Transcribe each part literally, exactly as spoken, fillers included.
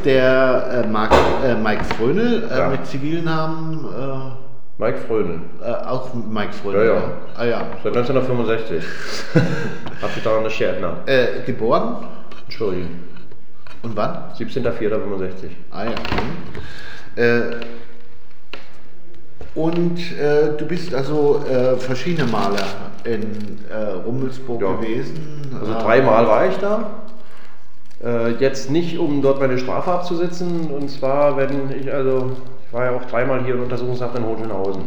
der äh, Mark, äh, Mike Frönel äh, Ja. mit Zivilnamen. Äh, Mike Frönel. Äh, auch Mike Frönel. Ja, ja. Ah, ja. Seit neunzehnhundertfünfundsechzig. Hab sich daran nicht erinnert. Äh, geboren? Entschuldigung. Und wann? siebzehnter vierter fünfundsechzig. Ah ja. Mhm. Äh, und äh, du bist also äh, verschiedene Male in äh, Rummelsburg Ja. gewesen. Also äh, dreimal war ich da. Äh, jetzt nicht, um dort meine Strafe abzusitzen. Und zwar, wenn ich, also, ich war ja auch dreimal hier in Untersuchungshaft in Hohenschönhausen.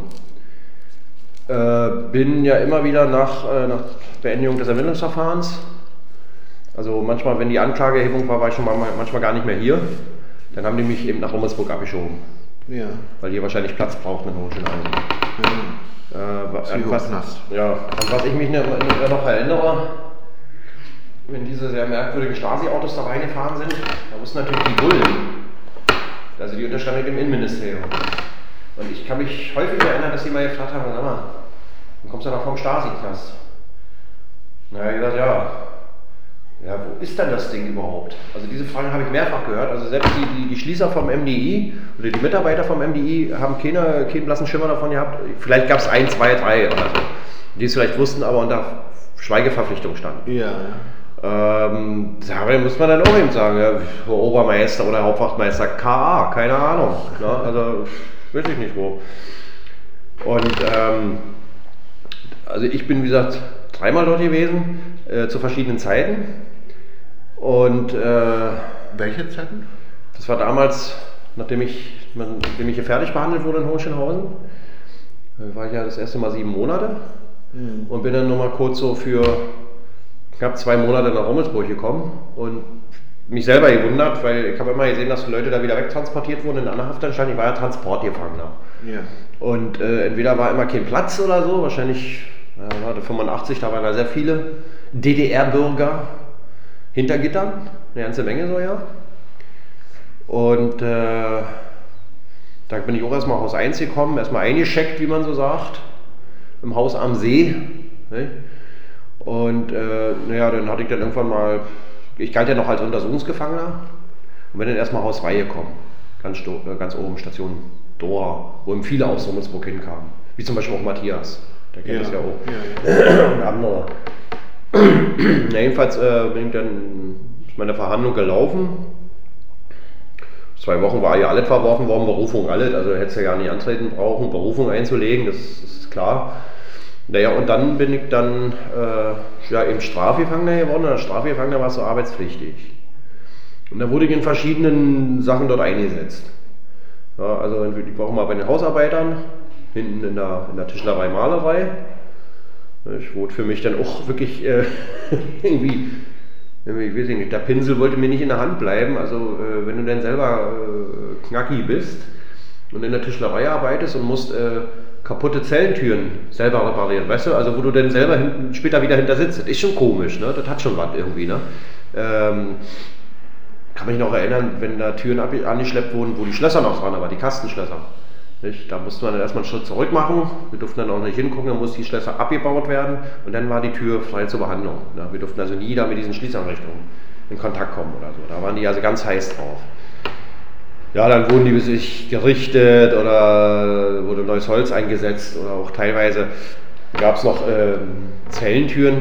Äh, bin ja immer wieder nach, äh, nach Beendigung des Ermittlungsverfahrens. Also manchmal, wenn die Anklageerhebung war, war ich schon mal, manchmal gar nicht mehr hier. Dann haben die mich eben nach Rummelsburg abgeschoben. Ja. Weil die wahrscheinlich Platz brauchten in Hohenschönhausen. Ja. Äh, an, was, Psychoknast. ja, an was ich mich noch, noch erinnere, wenn diese sehr merkwürdigen Stasi-Autos da reingefahren sind, da mussten natürlich die Bullen, also die unterstanden dem Innenministerium. Und ich kann mich häufig erinnern, dass sie mal gefragt haben, sag mal, dann kommst du doch vom Stasi-Knast. Na, ich gesagt, ja, ja, wo ist denn das Ding überhaupt? Also diese Fragen habe ich mehrfach gehört. Also selbst die, die, die Schließer vom M D I oder die Mitarbeiter vom M D I haben keine, keinen blassen Schimmer davon gehabt. Vielleicht gab es ein, zwei, drei oder so, die es vielleicht wussten, aber unter Schweigeverpflichtung standen. Ja. Ähm, da muss man dann auch eben sagen, ja, Obermeister oder Hauptwachtmeister K A, keine Ahnung. Ne? Also weiß ich nicht wo. Und ähm, also ich bin wie gesagt dreimal dort gewesen, äh, zu verschiedenen Zeiten. Und äh, Welche Zeiten? das war damals, nachdem ich, nachdem ich hier fertig behandelt wurde in Hohenschönhausen, äh, war ich ja das erste Mal sieben Monate Mhm. und bin dann nochmal kurz so für knapp zwei Monate nach Rummelsburg gekommen und mich selber gewundert, weil ich habe immer gesehen, dass Leute da wieder wegtransportiert wurden in eine andere Haftanstalt. Ich war ja Transportgefangener. Ja. Und äh, entweder war immer kein Platz oder so, wahrscheinlich ja, war fünfundachtzig, da waren da sehr viele D D R-Bürger hinter Gittern, eine ganze Menge so, ja. Und äh, da bin ich auch erstmal Haus eins gekommen, erstmal eingescheckt, wie man so sagt, im Haus am See. Ne? Und äh, naja, dann hatte ich dann irgendwann mal, ich galt ja noch als Untersuchungsgefangener und bin dann erstmal Haus zwei gekommen, ganz, ganz oben, Station Dora, wo eben viele aus Rummelsburg hinkamen, wie zum Beispiel auch Matthias, der kennt Ja. das ja auch, Ja, ja. und andere. Na, jedenfalls äh, bin ich dann ist meine Verhandlung gelaufen. Zwei Wochen war ja alles verworfen worden, Berufung, alles, also hättest du ja gar nicht antreten brauchen, Berufung einzulegen, das, das ist klar. Naja, und dann bin ich dann äh, ja, eben Strafgefangener geworden, und als Strafgefangener warst du arbeitspflichtig. Und da wurde ich in verschiedenen Sachen dort eingesetzt. Ja, also ich war auch mal bei den Hausarbeitern, hinten in der, in der Tischlerei, Malerei. Ich wurde für mich dann auch wirklich äh, irgendwie, ich weiß nicht, der Pinsel wollte mir nicht in der Hand bleiben. Also äh, wenn du dann selber äh, knacki bist und in der Tischlerei arbeitest und musst äh, kaputte Zellentüren selber reparieren, weißt du, also wo du dann selber hinten, später wieder hinter sitzt, das ist schon komisch, ne? Das hat schon was irgendwie, ne? Ähm, kann mich noch erinnern, wenn da Türen angeschleppt wurden, wo die Schlösser noch dran waren, die Kastenschlösser. Nicht? Da musste man dann erstmal einen Schritt zurück machen, wir durften dann auch nicht hingucken, dann mussten die Schlösser abgebaut werden und dann war die Tür frei zur Behandlung. Ne? Wir durften also nie da mit diesen Schließeinrichtungen in Kontakt kommen oder so, da waren die also ganz heiß drauf. Ja, dann wurden die sich gerichtet oder wurde neues Holz eingesetzt oder auch teilweise gab es noch äh, Zellentüren,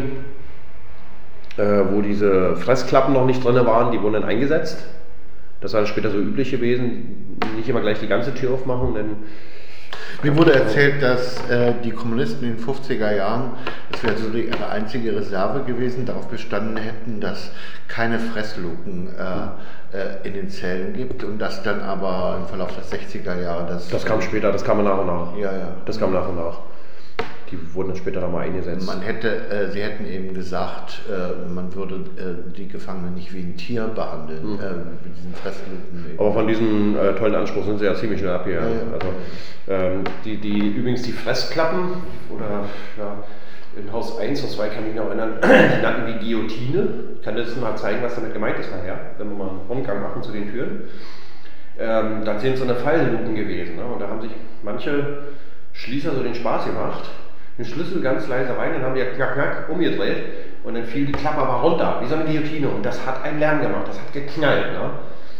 äh, wo diese Fressklappen noch nicht drin waren, die wurden dann eingesetzt. Das war dann später so üblich gewesen, nicht immer gleich die ganze Tür aufmachen, denn mir wurde erzählt, dass äh, die Kommunisten in den fünfziger Jahren, das wäre so ihre einzige Reserve gewesen, darauf bestanden hätten, dass keine Fressluken äh, äh, in den Zellen gibt und dass dann aber im Verlauf der sechziger Jahre das... Das kam später, das kam nach und nach. Ja, ja. Das kam nach und nach. Die wurden dann später da mal eingesetzt. Man hätte, äh, sie hätten eben gesagt, äh, man würde äh, die Gefangenen nicht wie ein Tier behandeln, mhm. äh, mit diesen Fressluken. Aber von diesem äh, tollen Anspruch sind sie ja ziemlich schnell abgegangen. Ja, ja. Also, ähm, die, die, übrigens die Fressklappen, oder ja, in Haus eins und zwei kann ich mich noch erinnern, die nannten wie Guillotine. Ich kann das mal zeigen, was damit gemeint ist nachher, wenn wir mal einen Rundgang machen zu den Türen. Ähm, da sind so eine Fallluken gewesen, ne? Und da haben sich manche Schließer so den Spaß gemacht, den Schlüssel ganz leise rein, dann haben die ja knack, knack umgedreht und dann fiel die Klappe aber runter, wie so eine Guillotine und das hat einen Lärm gemacht, das hat geknallt. Ne?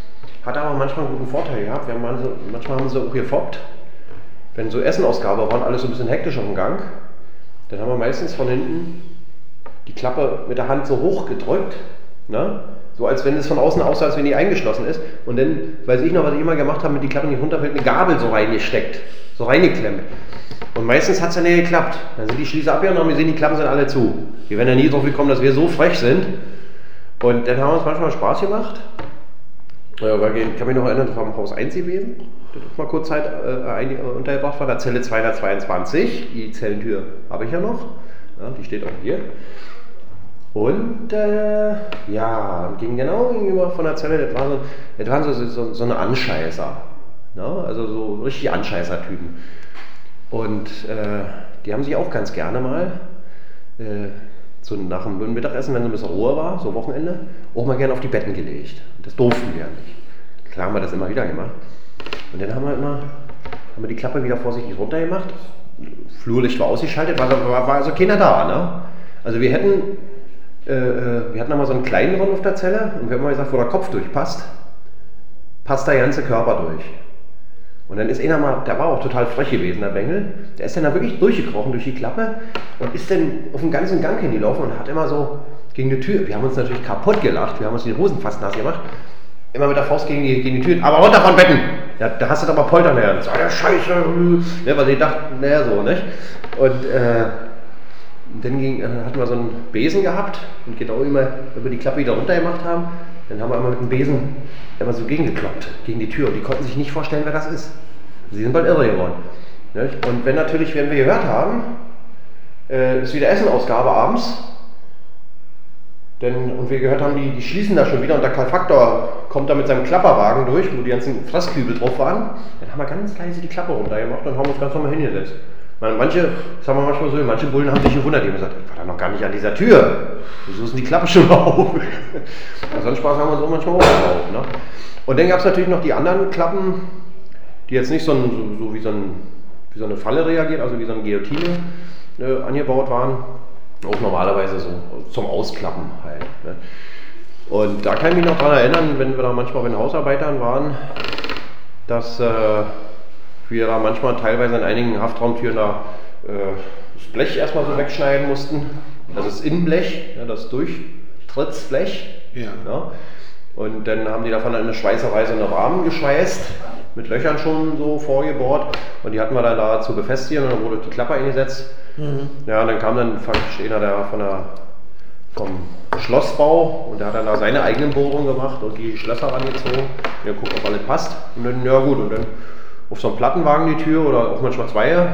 hat aber manchmal einen guten Vorteil gehabt. Wir haben manchmal, manchmal haben sie auch gefoppt. Wenn so Essenausgabe waren, alles so ein bisschen hektisch auf dem Gang, dann haben wir meistens von hinten die Klappe mit der Hand so hoch gedrückt, ne? So als wenn es von außen aussah, als wenn die eingeschlossen ist. Und dann, weiß ich noch, was ich immer gemacht habe, mit die Klappe nicht runterfällt, eine Gabel so reingesteckt, so reingeklemmt. Und meistens hat es dann ja geklappt. Dann sind die Schließe abgegangen und wir sehen, die Klappen sind alle zu. Wir werden ja nie drauf gekommen, dass wir so frech sind. Und dann haben wir uns manchmal Spaß gemacht. Ja, weil ich kann mich noch erinnern, das war im Haus eins gewesen. Da hat mal kurz Zeit äh, untergebracht war, der Zelle zweihundertzweiundzwanzig. Die Zellentür habe ich ja noch. Ja, die steht auch hier. Und äh, ja, ging genau gegenüber von der Zelle, das waren so, das waren so, so, so eine Anscheißer. Ne? Also so richtig Anscheißer-Typen. Und äh, die haben sich auch ganz gerne mal äh, so nach dem Mittagessen, wenn so ein bisschen Ruhe war, so Wochenende, auch mal gerne auf die Betten gelegt. Das durften wir ja nicht. Klar haben wir das immer wieder gemacht. Und dann haben wir immer haben wir die Klappe wieder vorsichtig runtergemacht. Flurlicht war ausgeschaltet, war, war, war also keiner da. Ne? Also wir hätten, äh, wir hatten einmal so einen kleinen Raum auf der Zelle und wir haben mal gesagt, wo der Kopf durchpasst, passt der ganze Körper durch. Und dann ist einer mal, der war auch total frech gewesen, der Bengel, der ist dann da wirklich durchgekrochen durch die Klappe und ist dann auf den ganzen Gang hingelaufen und hat immer so gegen die Tür, wir haben uns natürlich kaputt gelacht, wir haben uns die Hosen fast nass gemacht, immer mit der Faust gegen die, gegen die Tür, aber runter von Betten! Ja, da hast du aber Poltern her. So, der Scheiße! Ja, weil die dachten, naja, so, nicht? Und äh, dann ging, äh, hatten wir so einen Besen gehabt und genau immer über die Klappe wieder runter gemacht haben. Dann haben wir einmal mit dem Besen immer so gegengekloppt, gegen die Tür. Und die konnten sich nicht vorstellen, wer das ist. Sie sind bald irre geworden. Nicht? Und wenn natürlich, wenn wir gehört haben, äh, ist wieder Essenausgabe abends, denn, und wir gehört haben, die, die schließen da schon wieder und der Karl Faktor kommt da mit seinem Klapperwagen durch, wo die ganzen Fresskübel drauf waren, dann haben wir ganz leise die Klappe runtergemacht und haben uns ganz normal hingesetzt. Manche, das haben wir manchmal so, manche Bullen haben sich gewundert, die haben gesagt, ich war da noch gar nicht an dieser Tür. Wieso ist denn die Klappe schon auf? So einen Spaß haben wir uns auch manchmal aufgebaut. Ne? Und dann gab es natürlich noch die anderen Klappen, die jetzt nicht so, ein, so, so, wie, so ein, wie so eine Falle reagiert, also wie so eine Guillotine äh, angebaut waren. Auch normalerweise so zum Ausklappen halt. Ne? Und da kann ich mich noch daran erinnern, wenn wir da manchmal bei den Hausarbeitern waren, dass äh, wir da manchmal teilweise in einigen Haftraumtüren da äh, das Blech erstmal so wegschneiden mussten. Das ist Innenblech, ja, das Durchtrittsblech. Ja. Ja. Und dann haben die davon eine Schweißerei so einen Rahmen geschweißt, mit Löchern schon so vorgebohrt. Und die hatten wir dann da zu befestigen und dann wurde die Klappe eingesetzt. Mhm. Ja, und dann kam dann einer der von der, vom Schlossbau und der hat dann da seine eigenen Bohrungen gemacht und die Schlösser rangezogen. Ja, guckt, ob alles passt. Und dann, ja gut, und dann auf so einen Plattenwagen die Tür oder auch manchmal zwei.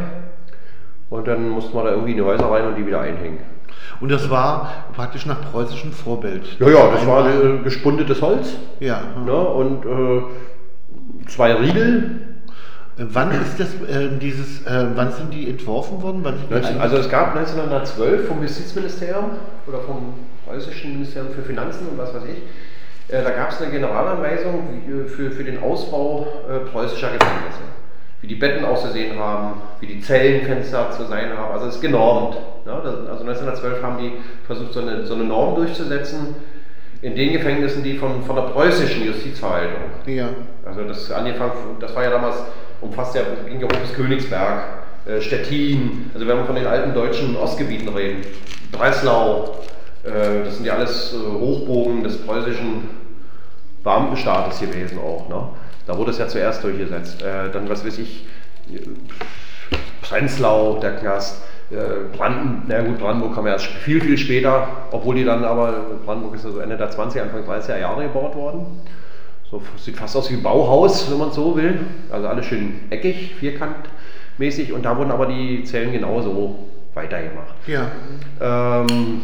Und dann mussten wir da irgendwie in die Häuser rein und die wieder einhängen. Und das war praktisch nach preußischem Vorbild? Ja, ja, das war äh, gespundetes Holz. Ja. Ne, und äh, zwei Riegel. Wann ist das, äh, dieses, äh, wann sind die entworfen worden? Wann neunzehn, also es gab neunzehnhundertzwölf vom Justizministerium oder vom Preußischen Ministerium für Finanzen und was weiß ich, äh, da gab es eine Generalanweisung wie, für, für den Ausbau äh, preußischer Gefängnisse. Wie die Betten auszusehen haben, wie die Zellenfenster zu sein haben, also es ist genormt. Ja, das, also neunzehnhundertzwölf haben die versucht, so eine, so eine Norm durchzusetzen in den Gefängnissen, die von, von der preußischen Justizverwaltung. Ja. Also das angefangen, das war ja damals umfasst ja, ging ja hoch bis Königsberg, äh, Stettin, also wenn wir von den alten deutschen Ostgebieten reden, Breslau, äh, das sind ja alles äh, Hochbogen des preußischen Beamtenstaates gewesen auch. Ne? Da wurde es ja zuerst durchgesetzt. Äh, dann, was weiß ich, Prenzlau, der Knast, äh, Branden, na gut, Brandenburg kam ja erst viel, viel später, obwohl die dann aber, Brandenburg ist ja so Ende der zwanziger, Anfang dreißiger Jahre gebaut worden. So, sieht fast aus wie ein Bauhaus, wenn man so will. Also alles schön eckig, vierkantmäßig und da wurden aber die Zellen genauso weitergemacht. Ja. Ähm,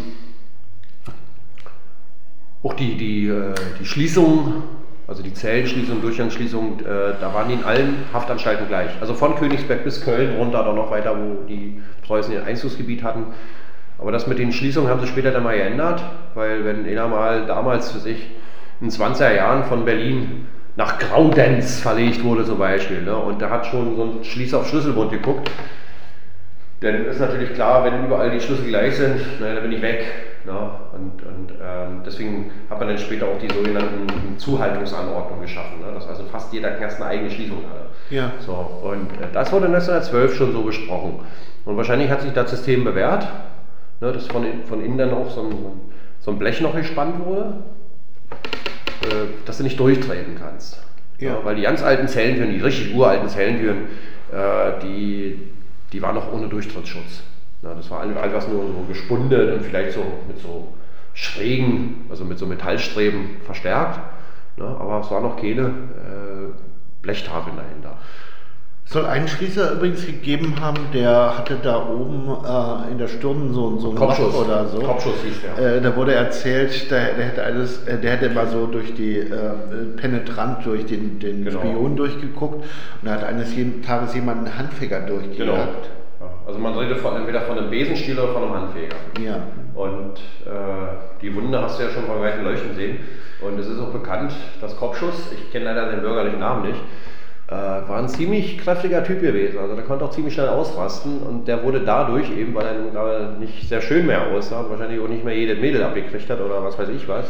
auch die, die, die Schließung, also die Zellenschließung, Durchgangsschließung, äh, da waren die in allen Haftanstalten gleich. Also von Königsberg bis Köln runter, dann noch weiter, wo die Preußen ihr Einzugsgebiet hatten. Aber das mit den Schließungen haben sie später dann mal geändert, weil wenn einer mal damals für sich in den zwanziger Jahren von Berlin nach Graudenz verlegt wurde zum Beispiel, ne? Und da hat schon so ein Schließer auf Schlüsselbund geguckt, dann ist natürlich klar, wenn überall die Schlüssel gleich sind, na, dann bin ich weg. Ne? und und ähm, deswegen hat man dann später auch die sogenannten Zuhaltungsanordnungen geschaffen, ne? Dass also fast jeder Knast eine eigene Schließung hatte. Ja. So, und äh, das wurde neunzehnhundertzwölf schon so besprochen. Und wahrscheinlich hat sich das System bewährt, ne, dass von, von innen dann auch so ein, so ein Blech noch gespannt wurde, äh, dass du nicht durchtreten kannst. Ja. Ja, weil die ganz alten Zellentüren, die richtig uralten Zellentüren, äh, die, die waren noch ohne Durchtrittsschutz. Ja, das war alles nur so gespundet und vielleicht so mit so schrägen, also mit so Metallstreben verstärkt. Ne, aber es war noch keine äh, Blechtafeln dahinter. Es soll einen Schließer übrigens gegeben haben, der hatte da oben äh, in der Stirn so, so ein Kopfschuss oder so. Kopfschuss hieß der. Äh, da wurde erzählt, der, der hätte alles, äh, der hätte mal so durch die äh, penetrant durch den, den genau. Spion durchgeguckt und da hat eines jeden Tages jemand einen Handfeger durchgejagt. Genau. Ja, also man redet von, entweder von einem Besenstiel oder von einem Handfeger. Ja. Und äh, die Wunde hast du ja schon von weitem leuchten sehen. Und es ist auch bekannt, dass Kopfschuss, ich kenne leider den bürgerlichen Namen nicht, Äh, war ein ziemlich kräftiger Typ gewesen, also der konnte auch ziemlich schnell ausrasten und der wurde dadurch eben, weil er nun gerade nicht sehr schön mehr aussah und wahrscheinlich auch nicht mehr jede Mädel abgekriegt hat oder was weiß ich was,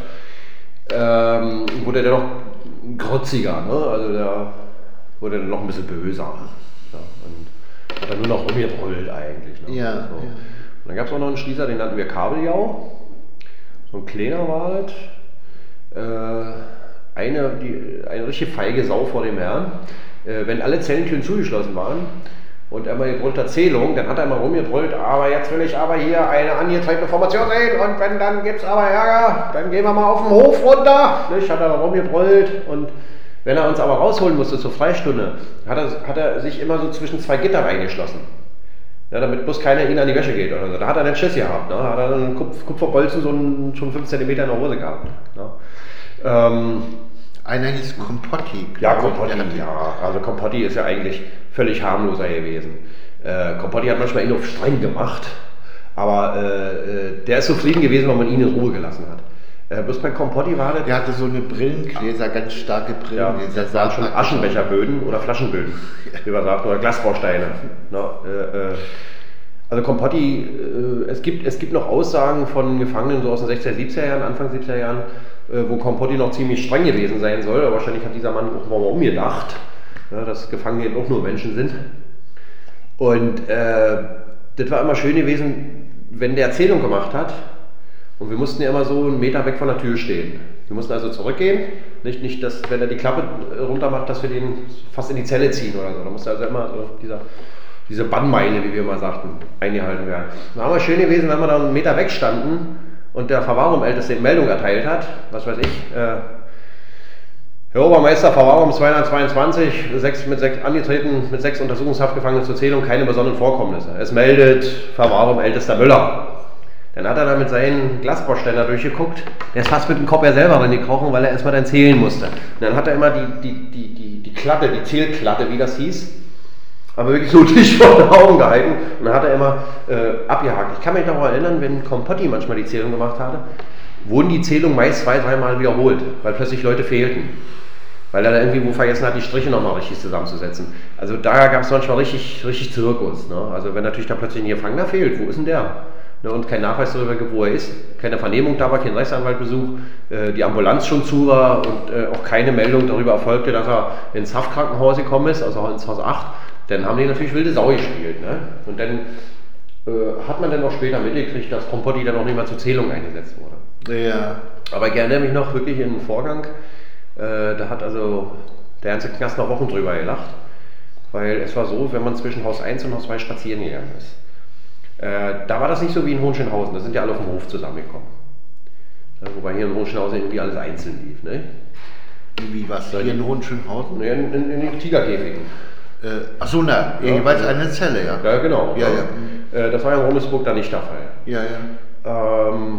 ähm, wurde der noch grotziger, ne? Also der wurde dann noch ein bisschen böser, ja, und hat dann nur noch rumgerollt eigentlich. Ne? Ja, so. Ja. Und dann gab es auch noch einen Schließer, den nannten wir Kabeljau, so ein kleiner war das, äh, eine, die, eine richtige feige Sau vor dem Herrn. Wenn alle Zellentüren zugeschlossen waren und er mal gebrüllt hat Zählung, dann hat er mal rumgebrüllt, aber jetzt will ich aber hier eine angetretene Formation sehen und wenn dann gibt es aber Ärger, dann gehen wir mal auf den Hof runter. Nicht? Hat er mal rumgebrüllt und wenn er uns aber rausholen musste zur Freistunde, hat er, hat er sich immer so zwischen zwei Gitter reingeschlossen. Ja, damit bloß keiner ihn an die Wäsche geht oder so. Da hat er nicht Schiss gehabt. Ne? Hat er einen Kupf, Kupferbolzen so einen, schon fünf Zentimeter in der Hose gehabt. Ne? Ähm, Einer hieß Kompotti. Ja, Kompotti, ja. Also Kompotti ist ja eigentlich völlig harmloser gewesen. Äh, Kompotti hat manchmal ihn auf streng gemacht, aber äh, der ist zufrieden gewesen, weil man ihn in Ruhe gelassen hat. Äh, bloß bei Kompotti war das... Der hatte so eine Brillengläser, ganz starke Brillengläser. Ja, das waren schon Aschenbecherböden oder Flaschenböden, wie man sagt, oder Glasbausteine. No, äh, äh, also Kompotti, äh, es, gibt, es gibt noch Aussagen von Gefangenen so aus den sechziger, siebziger Jahren, Anfang siebziger Jahren, wo Kompotti noch ziemlich streng gewesen sein soll, aber wahrscheinlich hat dieser Mann auch mal umgedacht, ja, dass Gefangene eben auch nur Menschen sind. Und äh, das war immer schön gewesen, wenn der Erzählung gemacht hat und wir mussten ja immer so einen Meter weg von der Tür stehen. Wir mussten also zurückgehen, nicht, nicht dass, wenn er die Klappe runter macht, dass wir den fast in die Zelle ziehen oder so. Da musste also immer so dieser, diese Bannmeile, wie wir immer sagten, eingehalten werden. Es war immer schön gewesen, wenn wir da einen Meter weg standen und der Verwahrungsälteste die Meldung erteilt hat, was weiß ich, äh, Herr Obermeister, Verwahrung zweihundertzweiundzwanzig, sechs, mit sechs, angetreten mit sechs Untersuchungshaftgefangenen zur Zählung, keine besonderen Vorkommnisse. Es meldet Verwahrung ältester Müller. Dann hat er da mit seinen Glasbauständer durchgeguckt, der ist fast mit dem Kopf ja selber reingekrochen, weil er erstmal dann zählen musste. Und dann hat er immer die, die, die, die, die Klatte, die Zählklatte, wie das hieß, aber wirklich so dicht vor den Augen gehalten und dann hat er immer äh, abgehakt. Ich kann mich noch erinnern, wenn Kompotti manchmal die Zählung gemacht hatte, wurden die Zählungen meist zwei, dreimal wiederholt, weil plötzlich Leute fehlten. Weil er da irgendwie wo vergessen hat, die Striche nochmal richtig zusammenzusetzen. Also da gab es manchmal richtig, richtig Zirkus. Ne? Also wenn natürlich da plötzlich ein Gefangener fehlt, wo ist denn der? Ne? Und kein Nachweis darüber gibt, wo er ist, keine Vernehmung da war, kein Rechtsanwaltbesuch, äh, die Ambulanz schon zu war und äh, auch keine Meldung darüber erfolgte, dass er ins Haftkrankenhaus gekommen ist, also ins Haus acht. Dann haben die natürlich wilde Sau gespielt. Ne? Und dann äh, hat man dann auch später mitgekriegt, dass Kompotti dann auch nicht mehr zur Zählung eingesetzt wurde. Ja. Aber ich erinnere mich noch wirklich in einen Vorgang, äh, da hat also der ganze Knast noch Wochen drüber gelacht, weil es war so, wenn man zwischen Haus eins und Haus zwei spazieren gegangen ist. Äh, da war das nicht so wie in Hohenschönhausen, da sind ja alle auf dem Hof zusammengekommen. Ja, wobei hier in Hohenschönhausen irgendwie alles einzeln lief. Ne? Wie was? Hier in Hohenschönhausen? In, in, in den Tigerkäfigen. Äh, Achso, na, ja, jeweils ja. Eine Zelle, ja. Ja, genau. Ja, ja. Äh, das war ja in Rummelsburg da nicht der Fall. Ja, ja. Ähm,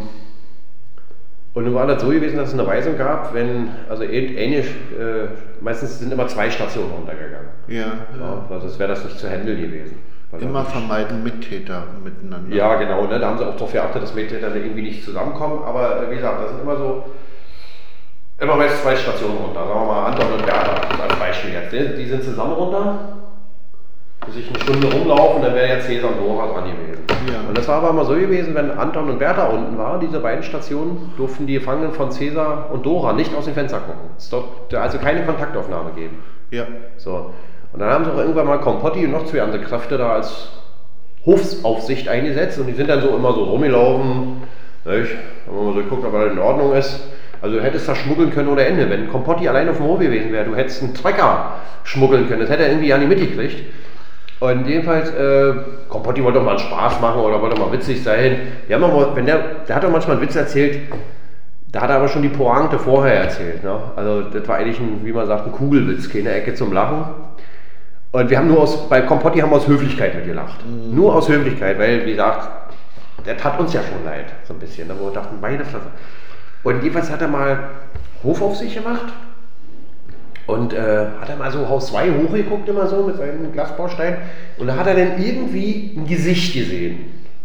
und nun war das so gewesen, dass es eine Weisung gab, wenn, also ähnlich, äh, meistens sind immer zwei Stationen runtergegangen. Ja. ja. Also es wäre das nicht zu handeln gewesen. Immer vermeiden Mittäter miteinander. Ja, genau, ne? Da haben sie auch darauf geachtet, dass Mittäter irgendwie nicht zusammenkommen, aber wie gesagt, das sind immer so, immer meist zwei Stationen runter, sagen wir mal Anton und Bertha als Beispiel jetzt. Die, die sind zusammen runter muss ich eine Stunde rumlaufen, dann wäre ja Cäsar und Dora dran gewesen. Ja. Und das war aber immer so gewesen, wenn Anton und Bertha unten waren, diese beiden Stationen, durften die Gefangenen von Cäsar und Dora nicht aus dem Fenster gucken. Es durfte also keine Kontaktaufnahme geben. Ja. So. Und dann haben sie auch irgendwann mal Kompotti und noch zwei andere Kräfte da als Hofsaufsicht eingesetzt und die sind dann so immer so rumgelaufen, nicht? Haben wir mal so geguckt, ob alles in Ordnung ist. Also du hättest da schmuggeln können ohne Ende. Wenn Kompotti allein auf dem Hof gewesen wäre, du hättest einen Trecker schmuggeln können. Das hätte er irgendwie ja nicht mitgekriegt. Und jedenfalls, äh, Kompotti wollte doch mal einen Spaß machen oder wollte mal witzig sein. Wir haben mal, wenn der, der hat doch manchmal einen Witz erzählt, da hat er aber schon die Pointe vorher erzählt. Ne? Also das war eigentlich ein, wie man sagt, ein Kugelwitz, keine Ecke zum Lachen. Und wir haben nur aus, bei Kompotti haben wir aus Höflichkeit mitgelacht. Mhm. Nur aus Höflichkeit, weil, wie gesagt, der tat uns ja schon leid, so ein bisschen. Da wo wir dachten, meine Fresse. Und jedenfalls hat er mal Hofaufsicht gemacht und äh, hat er mal so Haus zwei hochgeguckt, immer so mit seinem Glasbaustein. Und da hat er dann irgendwie ein Gesicht gesehen.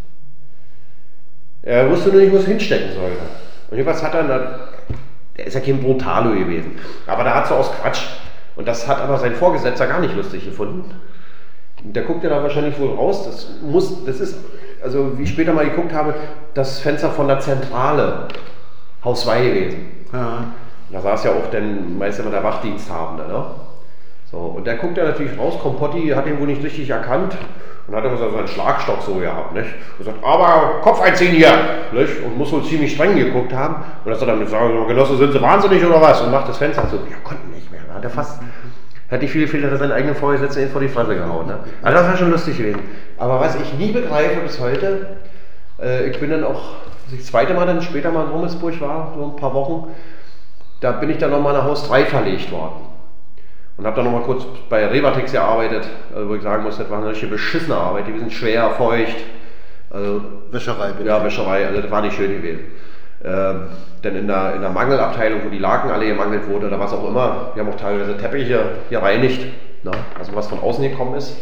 Er wusste nur nicht, wo es hinstecken sollte. Und jedenfalls hat er, eine, der ist ja kein Brutalo gewesen, aber da hat so aus Quatsch. Und das hat aber sein Vorgesetzter gar nicht lustig gefunden. Der guckt ja da wahrscheinlich wohl raus. Das muss, das ist, also wie ich später mal geguckt habe, das Fenster von der Zentrale. Haus zwei gewesen. Ja. Da saß ja auch dann meist immer der Wachdiensthabende. Ne? So, und der guckt ja natürlich raus, Kompotti hat ihn wohl nicht richtig erkannt und hat immer so einen Schlagstock so gehabt. Nicht? Und sagt, aber Kopf einziehen hier! Nicht? Und muss wohl ziemlich streng geguckt haben. Und dass er dann sagen, Genosse, sind Sie wahnsinnig oder was? Und macht das Fenster zu. Ja, konnten nicht mehr. Da hat er fast, hat die viele Fehler, seinen eigenen Vorgesetzten vor die Fresse gehauen. Ne? Also das war schon lustig gewesen. Aber was ich nie begreife bis heute, äh, ich bin dann auch das zweite Mal dann später mal in Rummelsburg war, so ein paar Wochen, da bin ich dann nochmal nach Haus drei verlegt worden. Und habe dann nochmal kurz bei Revatex gearbeitet, also wo ich sagen muss, das war eine richtige beschissene Arbeit, die sind schwer, feucht. Also, Wäscherei, bitte. Ja, Wäscherei, also das war nicht schön gewesen. Ähm, denn in der, in der Mangelabteilung, wo die Laken alle gemangelt wurden oder was auch immer, wir haben auch teilweise Teppiche hier reinigt, ne? Also was von außen gekommen ist.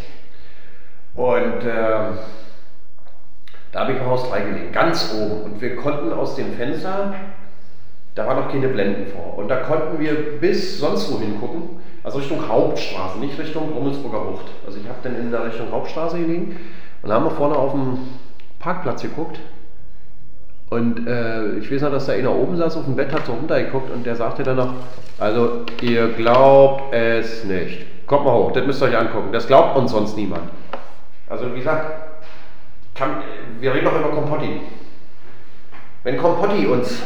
Und ähm, da habe ich im Haus drei gelegen, ganz oben. Und wir konnten aus dem Fenster, da waren noch keine Blenden vor. Und da konnten wir bis sonst wohin gucken, also Richtung Hauptstraße, nicht Richtung Rummelsburger Bucht. Also ich habe dann in der Richtung Hauptstraße gelegen und da haben wir vorne auf dem Parkplatz geguckt. Und äh, ich weiß noch, dass da einer oben saß auf dem Bett, hat so runtergeguckt und der sagte dann noch, also ihr glaubt es nicht. Kommt mal hoch, das müsst ihr euch angucken, das glaubt uns sonst niemand. Also wie gesagt, kann, wir reden doch über Kompotti. Wenn Kompotti uns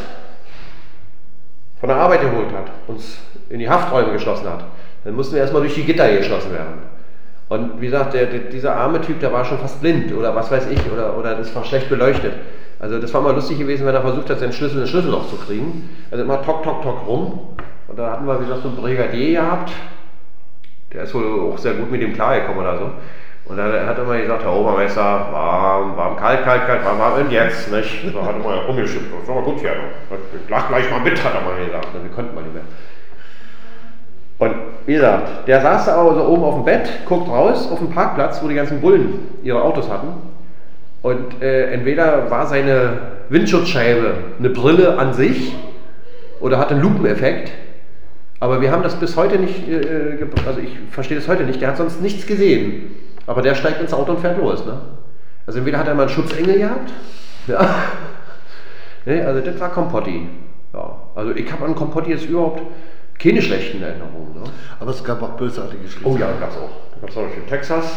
von der Arbeit geholt hat, uns in die Hafträume geschlossen hat, dann mussten wir erstmal durch die Gitter geschlossen werden. Und wie gesagt, der, der, dieser arme Typ, der war schon fast blind oder was weiß ich, oder, oder das war schlecht beleuchtet. Also das war mal lustig gewesen, wenn er versucht hat, seinen Schlüssel ins Schlüsselloch zu kriegen. Also immer tok, tok, tok rum. Und da hatten wir, wie gesagt, so einen Brigadier gehabt. Der ist wohl auch sehr gut mit ihm klargekommen oder so. Und er hat immer gesagt, Herr Obermeister, warm, warm, kalt, kalt, kalt, warm, warm, und jetzt, nicht? Da hat er mal rumgeschippt, das war gut hier. Lach gleich mal mit, hat er mal gesagt. Wir konnten mal nicht mehr. Und wie gesagt, der saß da aber so oben auf dem Bett, guckt raus auf den Parkplatz, wo die ganzen Bullen ihre Autos hatten. Und äh, entweder war seine Windschutzscheibe eine Brille an sich oder hatte einen Lupeneffekt. Aber wir haben das bis heute nicht, äh, also ich verstehe das heute nicht, der hat sonst nichts gesehen. Aber der steigt ins Auto und fährt los. Ne? Also entweder hat er mal einen Schutzengel gehabt, ja. Nee, also das war Kompotti. Ja. Also ich habe an Kompotti jetzt überhaupt keine schlechten Erinnerungen. Ne? Aber es gab auch bösartige Schließer. Oh ja, gab es auch. Da gab es auch in Texas.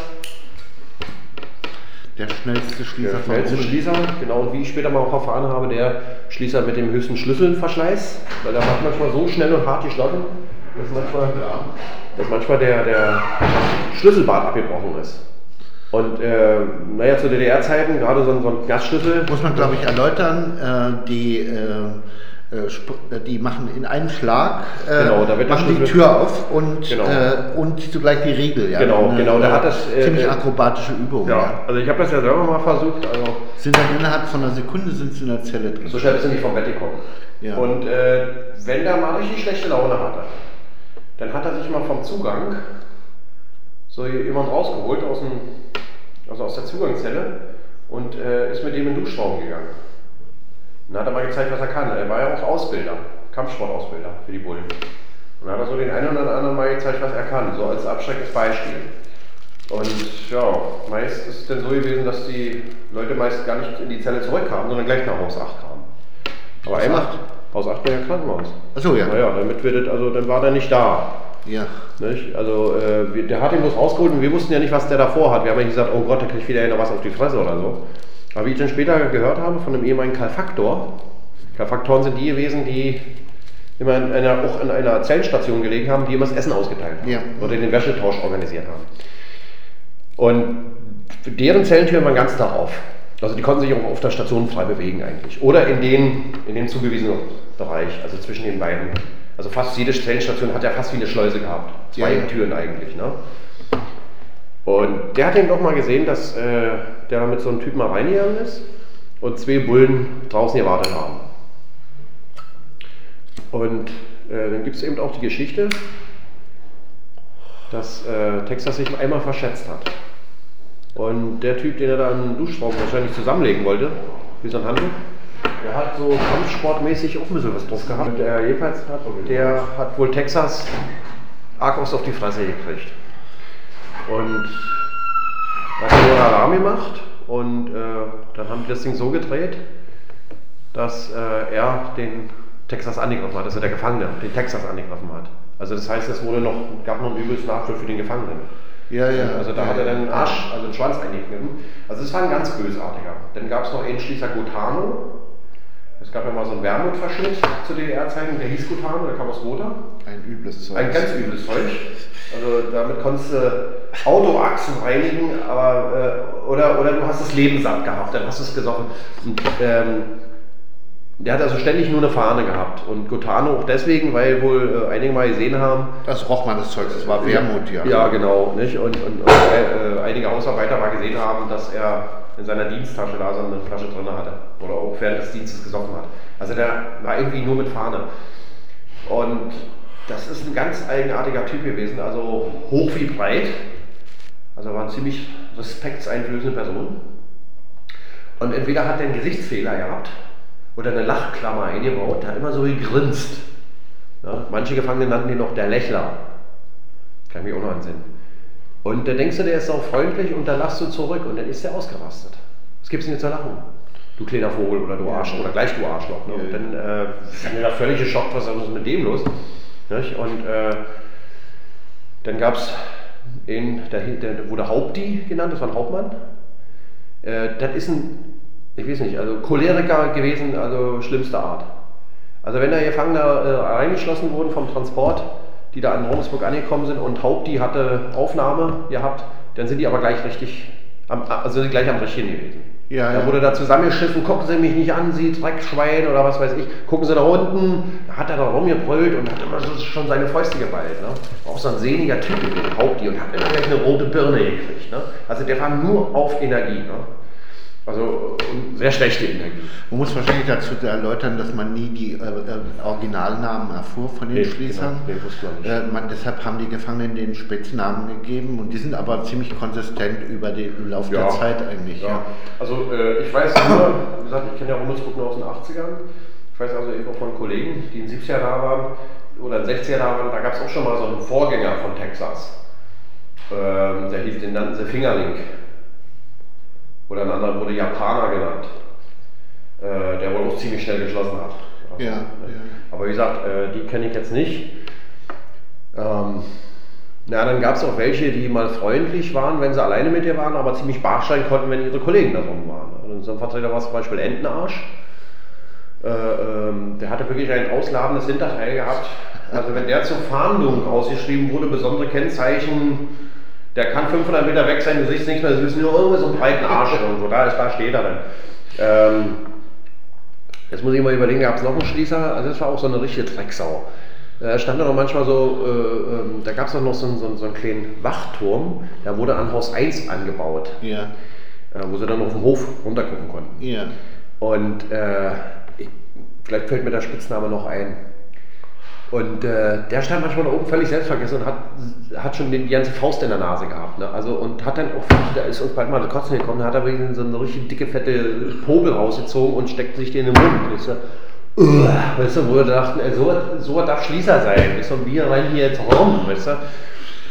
Der schnellste Schließer. Der schnellste Schließer, genau, und wie ich später mal auch erfahren habe, der Schließer mit dem höchsten Schlüsselverschleiß, weil der macht manchmal so schnell und hart geschlossen, dass manchmal, dass manchmal der, der Schlüsselbart abgebrochen ist. Und äh, naja, zu D D R-Zeiten, gerade so ein, so ein Gasschlüssel. Muss man, glaube ich, erläutern, äh, die, äh, die machen in einem Schlag, äh, genau, da wird machen die Tür auf und, genau. äh, und zugleich die Regel. Ja, genau, eine, genau, da hat das äh, ziemlich akrobatische Übung. Ja, ja. Also ich habe das ja selber mal versucht. Also sind dann innerhalb von einer Sekunde sind sie in der Zelle drin. So schnell bist du nicht vom Bett gekommen. Ja. Und äh, wenn der mal richtig schlechte Laune hatte, dann hat er sich mal vom Zugang so jemand rausgeholt aus, dem, also aus der Zugangszelle und äh, ist mit dem in den Duschraum gegangen. Und dann hat er mal gezeigt, was er kann. Er war ja auch Ausbilder, Kampfsportausbilder für die Bullen. Und dann hat er so den einen oder anderen mal gezeigt, was er kann, so als abschreckendes Beispiel. Und ja, meist ist es dann so gewesen, dass die Leute meist gar nicht in die Zelle zurückkamen, sondern gleich nach Haus acht kamen. Aber einmal Haus acht war ja Krankenhaus. Achso, ja. Naja, damit wir das, also dann war der nicht da. Ja. Nicht? Also äh, wir, der hat ihn bloß rausgeholt und wir wussten ja nicht, was der davor hat. Wir haben ja nicht gesagt, oh Gott, da kriegt wieder einer was auf die Fresse oder so. Aber wie ich dann später gehört habe von einem ehemaligen Kalfaktor, Kalfaktoren sind die gewesen, die immer in einer, auch in einer Zellenstation gelegen haben, die immer das Essen ausgeteilt haben. Ja. Oder den Wäschetausch organisiert haben. Und deren Zellentüren waren ganz Tag auf. Also die konnten sich auch auf der Station frei bewegen eigentlich. Oder in den, in dem zugewiesenen Bereich, also zwischen den beiden. Also fast jede Zellenstation hat ja fast wie eine Schleuse gehabt. Zwei ja. Türen eigentlich. Ne? Und der hat ihn doch mal gesehen, dass äh, der da mit so einem Typen mal reingegangen ist und zwei Bullen draußen gewartet haben. Und äh, dann gibt es eben auch die Geschichte, dass äh, Texas sich einmal verschätzt hat. Und der Typ, den er da einen Duschraum wahrscheinlich zusammenlegen wollte, wie so ein Handtuch, der hat so kampfsportmäßig auch ein bisschen was drauf gehabt. Und der jedenfalls hat, der hat wohl Texas arg auf die Fresse gekriegt. Und da hat er nur Alarm gemacht und äh, dann haben die das Ding so gedreht, dass äh, er den Texas angegriffen hat, also der Gefangene den Texas angegriffen hat. Also das heißt, es wurde noch, gab noch ein übles Nachspiel für den Gefangenen. Ja, ja. Also da ja, hat er dann einen Arsch, also einen Schwanz eingekniffen. Also das war ein ganz bösartiger. Dann gab es noch einen Schließer Gotano. Es gab ja mal so einen Wermutverschnitt zu D D R-Zeiten, der hieß Gotano, der kam aus Gotha. Ein übles Zeug. Ein ganz übles Zeug. Also damit konntest du Autoachsen reinigen, aber, äh, oder, oder du hast das Leben satt gehabt, dann hast du es gesoffen. Und, ähm, der hat also ständig nur eine Fahne gehabt. Und Gotano auch deswegen, weil wohl äh, einige mal gesehen haben. Das roch man das Zeug, das war Wermut, ja. Ja, genau. Nicht? Und, und, und äh, einige Hausarbeiter mal gesehen haben, dass er in seiner Diensttasche da so eine Flasche drin hatte. Oder auch während des Dienstes gesoffen hat. Also der war irgendwie nur mit Fahne. Und das ist ein ganz eigenartiger Typ gewesen, also hoch wie breit. Also war eine ziemlich respektseinflößende Person. Und entweder hat er einen Gesichtsfehler gehabt oder eine Lachklammer eingebaut, der hat immer so gegrinst. Ja, manche Gefangene nannten ihn noch der Lächler. Kann ich mich auch noch ansinnen. Und dann denkst du, der ist auch freundlich und dann lachst du zurück und dann ist der ausgerastet. Was gibt's denn jetzt zu lachen? Du kleiner Vogel oder du Arschloch oder gleich du Arschloch. Ne? Und dann äh, ist mir da völlig geschockt, was ist mit dem los? Nicht? Und äh, dann gab es einen, der, der wurde Haupti genannt, das war ein Hauptmann. Äh, das ist ein, ich weiß nicht, also Choleriker gewesen, also schlimmste Art. Also wenn da Gefangene äh, eingeschlossen wurden vom Transport, die da in Romsburg angekommen sind und Haupti hatte Aufnahme gehabt, dann sind die aber gleich richtig, am, also sind die gleich am Richtigen gewesen. Ja, da ja. wurde da zusammengeschissen, gucken Sie mich nicht an, Sie Dreckschwein oder was weiß ich, gucken Sie da unten, da hat er da rumgebrüllt und hat immer so schon seine Fäuste geballt. Ne? War auch so ein sehniger Typ gewesen, Haupti, und hat immer gleich eine rote Birne gekriegt. Ne? Also der war nur auf Energie. Ne? Also sehr schlechte Energie. Man muss wahrscheinlich dazu erläutern, dass man nie die äh, Originalnamen erfuhr von den nee, Schließern. Genau, nee, wusste man nicht. Äh, man, deshalb haben die Gefangenen den Spitznamen gegeben und die sind aber ziemlich konsistent über den Lauf ja. der Zeit eigentlich. Ja. Ja. Also äh, ich weiß nur, wie gesagt, ich kenne ja Rummelsburg nur aus den achtzigern. Ich weiß also eben auch von Kollegen, die in den siebziger da waren oder in den sechziger da waren, da gab es auch schon mal so einen Vorgänger von Texas. Ähm, der hieß, den nannten sie Fingerlink. Oder ein anderer wurde Japaner genannt, äh, der wohl auch ziemlich schnell geschlossen hat. Also, ja, ne? ja. Aber wie gesagt, äh, die kenne ich jetzt nicht. Ähm, na, dann gab es auch welche, die mal freundlich waren, wenn sie alleine mit dir waren, aber ziemlich barsch sein konnten, wenn ihre Kollegen da drum waren. Also in so einem Vertreter war es zum Beispiel Entenarsch. Äh, ähm, der hatte wirklich ein ausladendes Hinterteil gehabt. Also wenn der zur Fahndung ausgeschrieben wurde, besondere Kennzeichen, der kann fünfhundert Meter weg sein, du siehst nichts mehr, du siehst nur irgendwo so einen breiten Arsch irgendwo, da, ist, da steht er dann. Ähm, jetzt muss ich mal überlegen, gab es noch einen Schließer, also das war auch so eine richtige Drecksau. Da stand da noch manchmal so, äh, äh, da gab es noch so, so, so einen kleinen Wachturm, der wurde an Haus eins angebaut, Ja. äh, wo sie dann auf dem Hof runtergucken konnten. Ja. Und äh, ich, vielleicht fällt mir der Spitzname noch ein. Und äh, der stand manchmal da oben völlig selbstvergessen und hat, hat schon die ganze Faust in der Nase gehabt. Ne? Also, und hat dann auch, da ist uns bald mal der Kotzen gekommen, da hat er wirklich so eine richtig dicke, fette Popel rausgezogen und steckt sich den in den Mund. Weißt du, uh, weißt du, wo wir dachten, ey, so, so darf Schließer sein. Weißt du, wir rennen hier jetzt rum. Weißt du?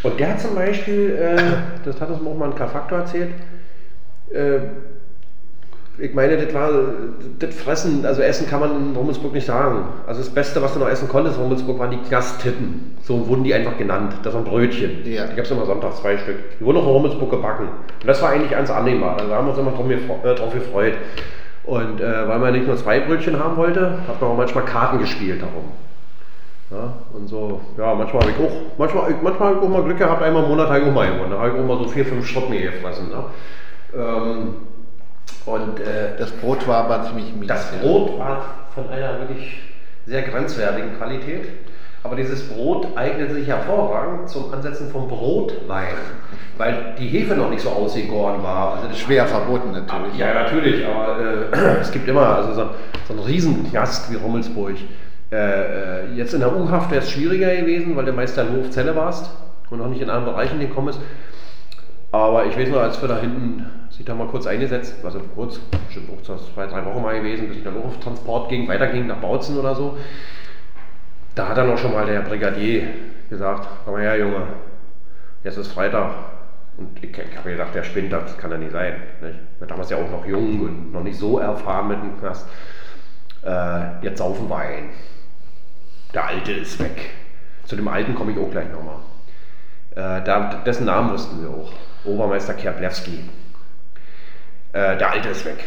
Und der hat zum Beispiel, äh, das hat uns auch mal ein K-Faktor erzählt, äh, ich meine, das war, das Fressen, also Essen kann man in Rummelsburg nicht sagen. Also das Beste, was du noch essen konntest in Rummelsburg, waren die Knasttitten. So wurden die einfach genannt. Das waren Brötchen. Ja. Die gab es immer sonntags zwei Stück. Die wurden auch in Rummelsburg gebacken. Und das war eigentlich ganz annehmbar. Da haben wir uns immer drauf, äh, drauf gefreut. Und äh, weil man nicht nur zwei Brötchen haben wollte, hat man auch manchmal Karten gespielt darum. Ja, und so, ja, manchmal habe ich auch, manchmal, manchmal habe ich auch mal Glück gehabt, einmal im Monat habe ich auch mal gewonnen. Da habe ich auch mal so vier, fünf Schrottmehl gefressen. Ne? Ähm, Und äh, das Brot war aber ziemlich mies. Das Brot war von einer wirklich sehr grenzwertigen Qualität. Aber dieses Brot eignet sich hervorragend zum Ansetzen von Brotwein, weil die Hefe noch nicht so ausgegoren war. Also das schwer verboten natürlich. Ja, natürlich, aber äh, es gibt immer also so, so einen Riesenknast wie Rummelsburg. Äh, jetzt in der U-Haft wäre es schwieriger gewesen, weil du meist nur auf Zelle warst und noch nicht in anderen Bereichen gekommen bist. Aber ich weiß noch, als wir da hinten sich da mal kurz eingesetzt, also kurz, bestimmt auch zwei, drei Wochen mal gewesen, bis ich dann auch auf Transport ging, weiterging nach Bautzen oder so, da hat dann auch schon mal der Brigadier gesagt, komm mal her Junge, jetzt ist Freitag. Und ich, ich habe mir gedacht, der spinnt, das kann ja nicht sein. Nicht? Ich war damals ja auch noch jung und noch nicht so erfahren mit dem Knast. Äh, jetzt saufen wir ein. Der Alte ist weg. Zu dem Alten komme ich auch gleich nochmal. Äh, da, dessen Namen wussten wir auch. Obermeister Kerplewski. Äh, der Alte ist weg.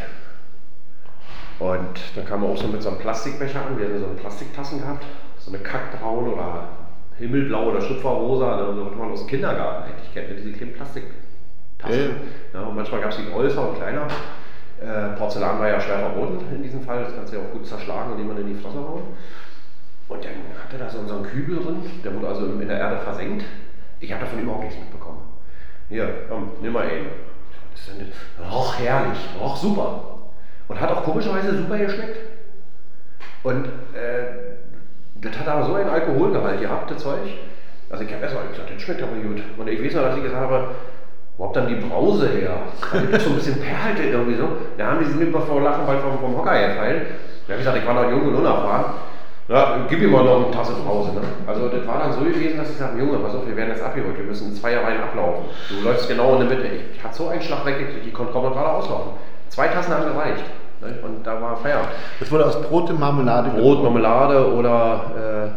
Und dann kam er auch so mit so einem Plastikbecher an. Wir hatten so eine Plastiktassen gehabt. So eine Kackbraun oder Himmelblau oder Schlüpferrosa. Da wird man aus dem Kindergarten eigentlich kennt. Diese kleinen Plastiktassen. Ja. Ja, und manchmal gab es die größer und kleiner. Äh, Porzellan war ja schwer verboten in diesem Fall. Das kannst du ja auch gut zerschlagen und jemand in die Flosse hauen. Und dann hatte da so einen Kübel drin. Der wurde also in der Erde versenkt. Ich habe davon überhaupt nichts mitbekommen. Hier, komm, nimm mal einen. Das ist ja roch herrlich, roch super. Und hat auch komischerweise super geschmeckt. Und äh, das hat aber so einen Alkoholgehalt gehabt, das Zeug. Also ich habe erst mal gesagt, das schmeckt aber gut. Und ich weiß noch, dass ich gesagt habe, wo habt dann die Brause her? Also das so ein bisschen perlte irgendwie so. Da haben die sich nicht mal vor Lachen bald vom, vom Hocker gefallen. Da habe ich gesagt, ich war noch jung und unerfahren. Ja, gib ihm mal noch eine Tasse Brause. Ne? Also das war dann so gewesen, dass ich sagte, Junge, pass auf, wir werden jetzt abgeholt, wir müssen in zwei Reihen ablaufen. Du läufst genau in der Mitte. Ich hatte so einen Schlag weggekriegt, die konnte kaum noch gerade auslaufen. Zwei Tassen haben gereicht. Ne? Und da war Feierabend. Das wurde aus Brot und Marmelade. Brot, Marmelade oder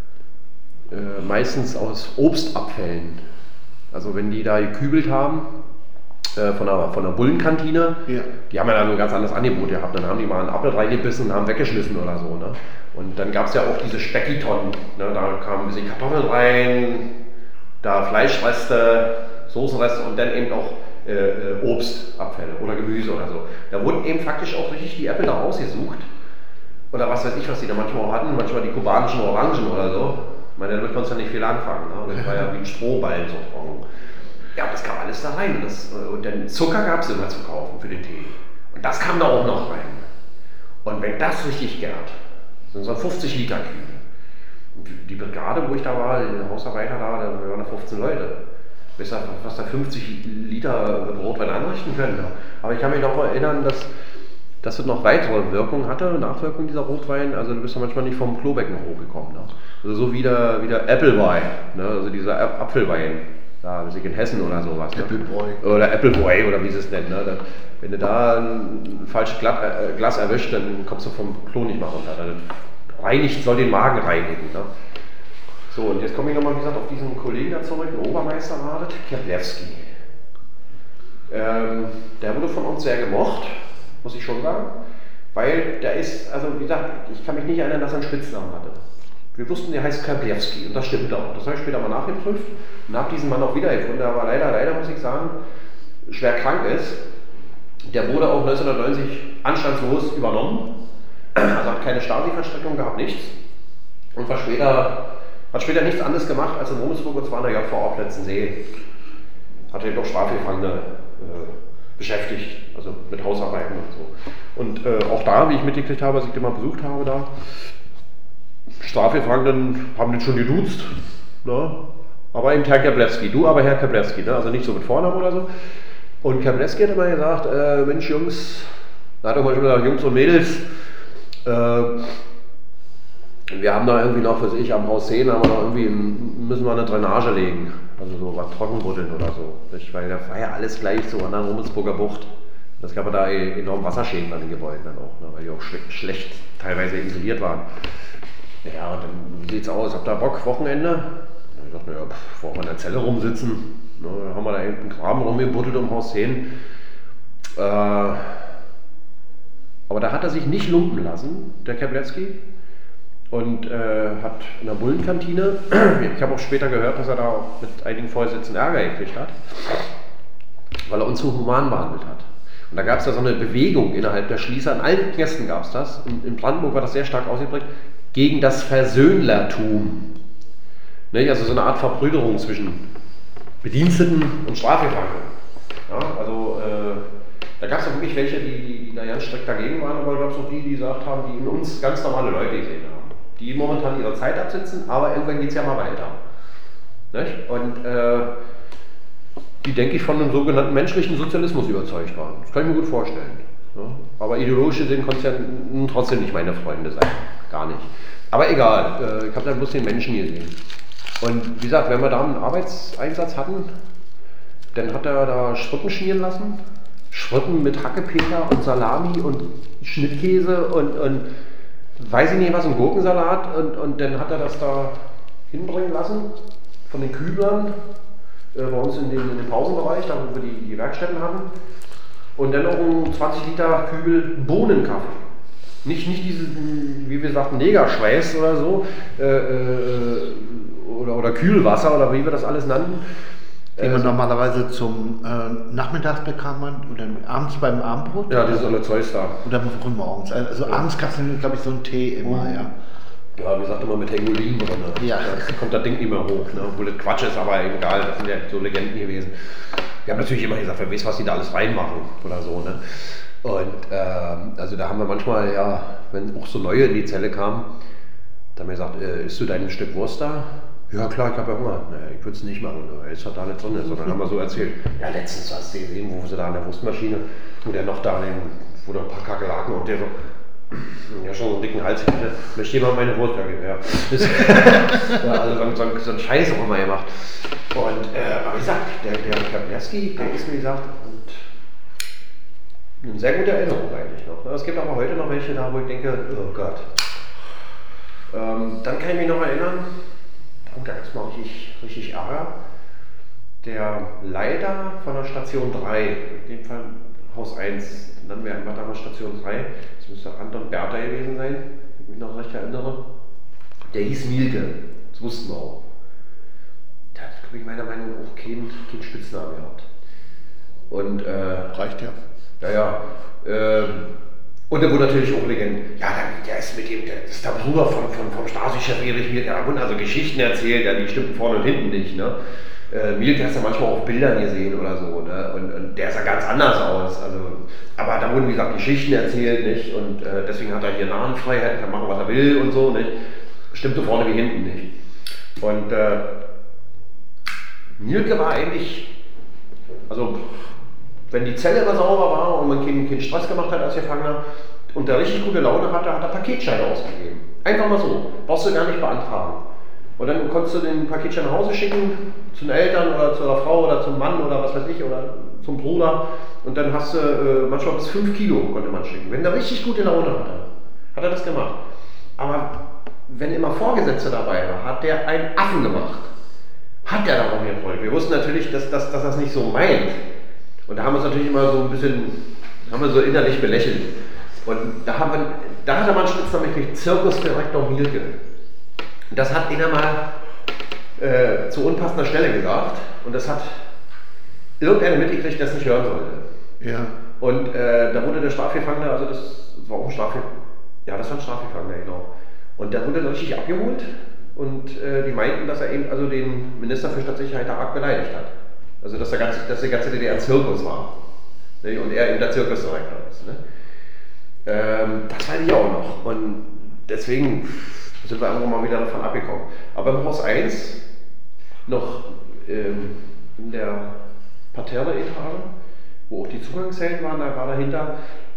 äh, äh, meistens aus Obstabfällen. Also wenn die da gekübelt haben, äh, von, der, von der Bullenkantine, ja. Die haben ja dann ein ganz anderes Angebot gehabt. Dann haben die mal einen Apfel reingebissen und haben weggeschmissen oder so. Ne? Und dann gab es ja auch diese Speckiton, ne? Da kamen ein bisschen Kartoffeln rein, da Fleischreste, Soßenreste und dann eben auch äh, äh, Obstabfälle oder Gemüse oder so. Da wurden eben faktisch auch richtig die Äpfel da rausgesucht. Oder was weiß ich, was die da manchmal auch hatten, manchmal die kubanischen Orangen oder so. Ich meine, damit konntest du ja nicht viel anfangen. Ne? Das war ja wie ein Strohballen so. Ja, das kam alles da rein. Und, das, und dann Zucker gab es immer zu kaufen für den Tee. Und das kam da auch noch rein. Und wenn das richtig gärt, sind so fünfzig Liter Kübel. Die Brigade, wo ich da war, die Hausarbeiter da, da waren da fünfzehn Leute. Weißt du, was da fünfzig Liter Brotwein anrichten können. Aber ich kann mich noch erinnern, dass, dass es noch weitere Wirkungen hatte, Nachwirkungen dieser Rotwein. Also du bist ja manchmal nicht vom Klobecken hochgekommen. Ne? Also so wie der, wie der Appleboy, ne? Also dieser Apfelwein. Da, ja, in Hessen oder sowas. Ne? Appleboy. Oder Appleboy oder wie sie es nennen. Ne? Da, wenn du da ein falsches äh, Glas erwischt, dann kommst du vom Klo nicht mal runter. Das reinigt, soll den Magen reinigen. Ne? So, und jetzt komme ich nochmal, wie gesagt, auf diesen Kollegen da zurück, den Obermeister war das, Kerplewski. Ähm, der wurde von uns sehr gemocht, muss ich schon sagen. Weil der ist, also wie gesagt, ich kann mich nicht erinnern, dass er einen Spitznamen hatte. Wir wussten, der heißt Kerplewski und das stimmt auch. Das habe ich später mal nachgeprüft und habe diesen Mann auch wiedergefunden, der aber leider, leider muss ich sagen, schwer krank ist. Der wurde auch neunzehnhundertneunzig anstandslos übernommen, also hat keine Stasi-Verstrickung gehabt, nichts. Und war später, hat später nichts anderes gemacht als in Rummelsburg, und zwar in der J V A Plötzensee. Hat er doch Strafgefangene äh, beschäftigt, also mit Hausarbeiten und so. Und äh, auch da, wie ich mitgekriegt habe, als ich den mal besucht habe, da Strafgefangenen haben den schon geduzt, ne? Aber eben Herr Kerplewski, du aber Herr Kerplewski, ne? Also nicht so mit Vornamen oder so. Und Kerplewski hat immer gesagt, äh, Mensch Jungs, da hat er mal schon gesagt, Jungs und Mädels, äh, wir haben da irgendwie noch, was ich, am Haus zehn, haben wir noch irgendwie, müssen wir eine Drainage legen. Also so was Trockenbuddeln oder so. Nicht? Weil da war ja alles gleich so an der Rummelsburger Bucht. Das gab ja da enorm Wasserschäden an den Gebäuden dann auch, ne? Weil die auch schle schlecht teilweise isoliert waren. Ja, und dann, wie sieht's aus? Habt ihr Bock, Wochenende? Ich dachte mir, ja, pff, wollen wir in der Zelle rumsitzen? Ne, dann haben wir da irgendeinen Graben rumgebuddelt um Haus zehn. Äh, aber da hat er sich nicht lumpen lassen, der Kepletzky. Und äh, hat in der Bullenkantine, ich habe auch später gehört, dass er da auch mit einigen Vorsitzenden Ärger gekriegt hat, weil er uns so human behandelt hat. Und da gab es da so eine Bewegung innerhalb der Schließer, in allen Knästen gab es das, in, in Brandenburg war das sehr stark ausgeprägt, gegen das Versöhnlertum. Ne, also so eine Art Verbrüderung zwischen Bediensteten und Strafgefangenen. Ja, also äh, da gab es ja wirklich welche, die, die, die da ganz strikt dagegen waren, aber da gab es auch die, die gesagt haben, die in uns ganz normale Leute gesehen haben. Die momentan ihre Zeit absitzen, aber irgendwann geht es ja mal weiter. Nicht? Und äh, die, denke ich, von einem sogenannten menschlichen Sozialismus überzeugt waren. Das kann ich mir gut vorstellen. Ja? Aber ideologisch gesehen konnten es ja trotzdem nicht meine Freunde sein. Gar nicht. Aber egal, äh, ich habe da bloß den Menschen gesehen. Und wie gesagt, wenn wir da einen Arbeitseinsatz hatten, dann hat er da Schrippen schmieren lassen. Schrippen mit Hackepeter und Salami und Schnittkäse und, und weiß ich nicht was, ein Gurkensalat. Und, und dann hat er das da hinbringen lassen von den Küblern äh, bei uns in den, in den Pausenbereich, da wo wir die, die Werkstätten hatten. Und dann noch ein zwanzig Liter Kübel Bohnenkaffee. Nicht, nicht diesen, wie wir sagten, Negerschweiß oder so, äh, äh, oder, oder Kühlwasser oder wie wir das alles nannten. Die man äh, normalerweise zum äh, Nachmittags bekam man oder abends beim Abendbrot? Ja, das ist alle Zeus da. Oder früh morgens. Also ja. Abends gab es, glaube ich, so einen Tee immer, mhm. ja. Ja, wie sagt immer mit Hengolin drin. Ja. Da kommt das Ding nicht mehr hoch, ne? Obwohl das Quatsch ist, aber egal, das sind ja so Legenden gewesen. Wir haben natürlich immer gesagt, wer weiß, was die da alles reinmachen oder so, ne? Und äh, also da haben wir manchmal, ja, wenn auch so neue in die Zelle kamen, dann haben wir gesagt, äh, isst du dein Stück Wurst da? Ja klar, ich habe ja Hunger. Naja, ich würde es nicht machen, jetzt hat da nicht drin ist. Und dann haben wir so erzählt, ja letztens hast du gesehen, wo sie da an der Wurstmaschine, wo der noch da, den, wo da ein paar Kakerlaken und der so, ja schon so einen dicken Hals hatte, möchte jemand meine Wurst weggeben, ja. Ja, also so, so, so einen Scheiß auch immer gemacht. Und, äh, aber wie gesagt, der, der Kepletzky, der ist mir gesagt, eine sehr gute Erinnerung eigentlich noch. Es gibt aber heute noch welche da, wo ich denke, oh Gott. Ähm, dann kann ich mich noch erinnern, und da gab es mal richtig, richtig Ärger. Der Leiter von der Station drei, in dem Fall Haus eins, nennen wir einfach damals Station drei, das müsste Anton Bertha gewesen sein, wenn ich mich noch recht erinnere. Der hieß Mielke, das wussten wir auch. Der hat, glaube ich, meiner Meinung nach auch keinen kein Spitznamen gehabt. Und, äh, reicht ja. Ja, ja. Ähm, und da wurde natürlich auch Legenden, ja, der ist mit dem, das ist der Bruder von, von, vom Stasi-Chef Erich Mielke, da wurden also Geschichten erzählt, ja, die stimmten vorne und hinten nicht, ne? Äh, Mielke hast du manchmal auf Bildern gesehen oder so, ne? Und, und der sah ganz anders aus, also, aber da wurden, wie gesagt, Geschichten erzählt, nicht? Und äh, deswegen hat er hier Narrenfreiheit, kann machen, was er will und so, nicht? Stimmte vorne wie hinten nicht. Und äh, Mielke war eigentlich, also, wenn die Zelle immer sauber war und man keinen, keinen Stress gemacht hat als Gefangener und der richtig gute Laune hatte, hat er Paketscheine ausgegeben. Einfach mal so. Brauchst du gar nicht beantragen. Und dann konntest du den Paketschein nach Hause schicken, zu den Eltern oder zu der Frau oder zum Mann oder was weiß ich oder zum Bruder. Und dann hast du äh, manchmal bis fünf Kilo konnte man schicken. Wenn der richtig gute Laune hatte, hat er das gemacht. Aber wenn immer Vorgesetzte dabei war, hat der einen Affen gemacht. Hat der darum gefreut. Wir wussten natürlich, dass, dass, dass er das nicht so meint. Und da haben wir uns natürlich immer so ein bisschen, haben wir so innerlich belächelt. Und da, haben wir, da hat er mal einen Spitznamen gekriegt, Zirkusdirektor Mielke. Und das hat einer mal äh, zu unpassender Stelle gesagt. Und das hat irgendeiner mitgekriegt, der es nicht hören sollte. Ja. Und äh, da wurde der Strafgefangene, also das war auch ein Strafgefangene, ja, das war ein Strafgefangener, genau. Und da wurde er richtig abgeholt. Und äh, die meinten, dass er eben also den Minister für Stadtsicherheit da arg beleidigt hat. Also dass der ganze, dass die ganze D D R ein Zirkus war. Ne? Und er eben der Zirkusdirektor ist. Ne? Ähm, das weiß ich auch noch. Und deswegen sind wir einfach mal wieder davon abgekommen. Aber im Haus eins, noch ähm, in der Parterre-Etage, wo auch die Zugangszellen waren, da war dahinter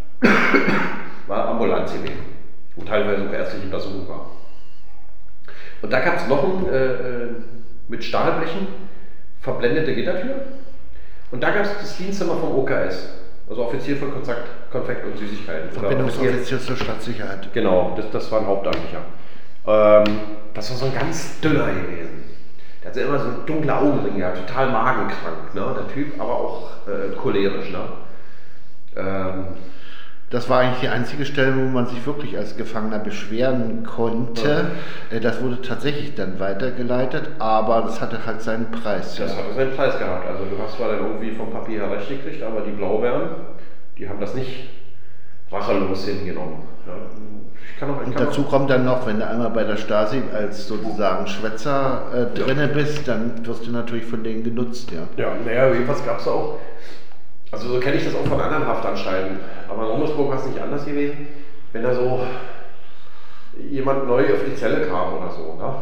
war Ambulanz gewesen, wo teilweise auch ärztliche Untersuchung war. Und da gab es noch ein, äh, mit Stahlblechen, verblendete Gittertür. Und da gab es das Dienstzimmer vom O K S, also Offizier für Kontakt, Konfekt und Süßigkeiten. Verbindungsoffizier zur Stadtsicherheit. Genau, das, das war ein Hauptamtlicher. Ähm, das war so ein ganz dünner gewesen. Der hat immer so dunkle Augenringe gehabt, total magenkrank, ne, der Typ, aber auch äh, cholerisch. Ne? Ähm, Das war eigentlich die einzige Stelle, wo man sich wirklich als Gefangener beschweren konnte. Ja. Das wurde tatsächlich dann weitergeleitet, aber das hatte halt seinen Preis. Das ja. hatte seinen Preis gehabt. Also du hast zwar dann irgendwie vom Papier her recht gekriegt, aber die Blaubeeren, die haben das nicht rachelos hingenommen. Ja. Ich kann auch, ich Und kann dazu auch, kommt dann noch, wenn du einmal bei der Stasi als sozusagen Schwätzer äh, drinne bist, dann wirst du natürlich von denen genutzt. Ja, ja, naja, jedenfalls gab es auch. Also so kenne ich das auch von anderen Haftanstalten, aber in Rummelsburg war es nicht anders gewesen, wenn da so jemand neu auf die Zelle kam oder so, ne?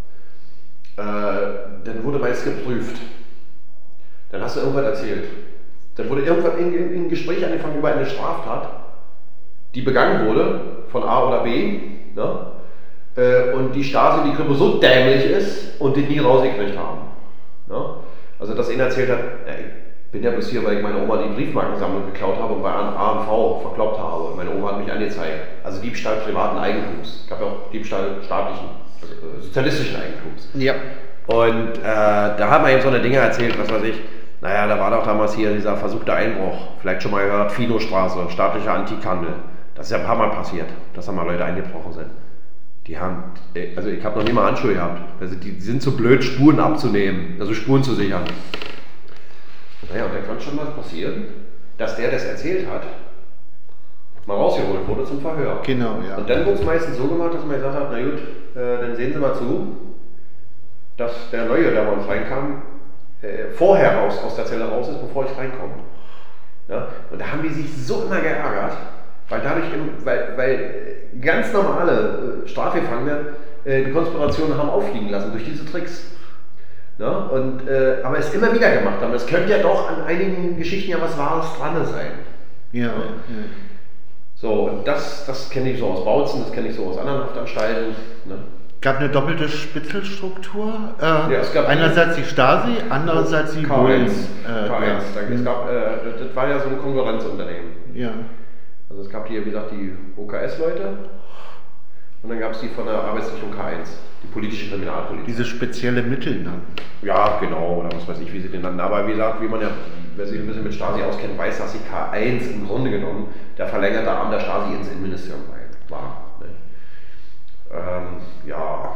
äh, dann wurde meist geprüft. Dann hast du irgendwas erzählt. Dann wurde irgendwann in, in, in Gespräch angefangen über eine Straftat, die begangen wurde von A oder B, ne? äh, und die Stasi, die Kripo so dämlich ist und die nie rausgekriegt haben. Ne? Also dass ihnen erzählt hat, ey, ich bin ja bloß hier, weil ich meine Oma die Briefmarkensammlung geklaut habe und bei A M V verkloppt habe. Meine Oma hat mich angezeigt. Also Diebstahl privaten Eigentums. Es gab ja auch Diebstahl staatlichen, also sozialistischen Eigentums. Ja. Und äh, da haben wir eben so eine Dinge erzählt, was weiß ich. Naja, da war doch damals hier dieser versuchte Einbruch. Vielleicht schon mal gehört, Finostraße, staatlicher Antikhandel. Das ist ja ein paar Mal passiert, dass da mal Leute eingebrochen sind. Die haben, also ich habe noch nie mal Handschuhe gehabt. Also die sind so blöd, Spuren abzunehmen, also Spuren zu sichern. Naja, und da kann schon mal passieren, dass der, der das erzählt hat, mal rausgeholt wurde zum Verhör. Genau, ja. Und dann wird es meistens so gemacht, dass man gesagt hat, na gut, äh, dann sehen Sie mal zu, dass der Neue, der bei uns reinkam, äh, vorher raus, aus der Zelle raus ist, bevor ich reinkomme. Ja? Und da haben die sich so immer geärgert, weil dadurch, im, weil, weil ganz normale äh, Strafgefangene äh, die Konspirationen haben auffliegen lassen durch diese Tricks. Ja, und, äh, aber es immer wieder gemacht haben. Es könnte ja doch an einigen Geschichten ja was Wahres dran sein. Ja, ja. ja. So, und das, das kenne ich so aus Bautzen, das kenne ich so aus anderen Haftanstalten. Ne? Gab eine doppelte Spitzelstruktur. Äh, ja, es gab einerseits die Stasi, andererseits die K eins. Äh, K eins. Ja. Es gab, äh, das war ja so ein Konkurrenzunternehmen. Ja. Also es gab hier, wie gesagt, die O K S-Leute und dann gab es die von der Arbeitssicherung K eins. Die politische Kriminalpolitik. Diese spezielle Mittel dann. Ja, genau, oder was weiß ich, wie sie den nennen. Aber wie gesagt, wie man ja, wer sich ein bisschen mit Stasi auskennt, weiß, dass die K eins im Grunde genommen der verlängerte Arm der Stasi ins Innenministerium war. Ne? Ähm, ja.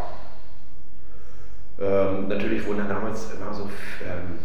Ähm, natürlich wurden dann damals immer so, ähm,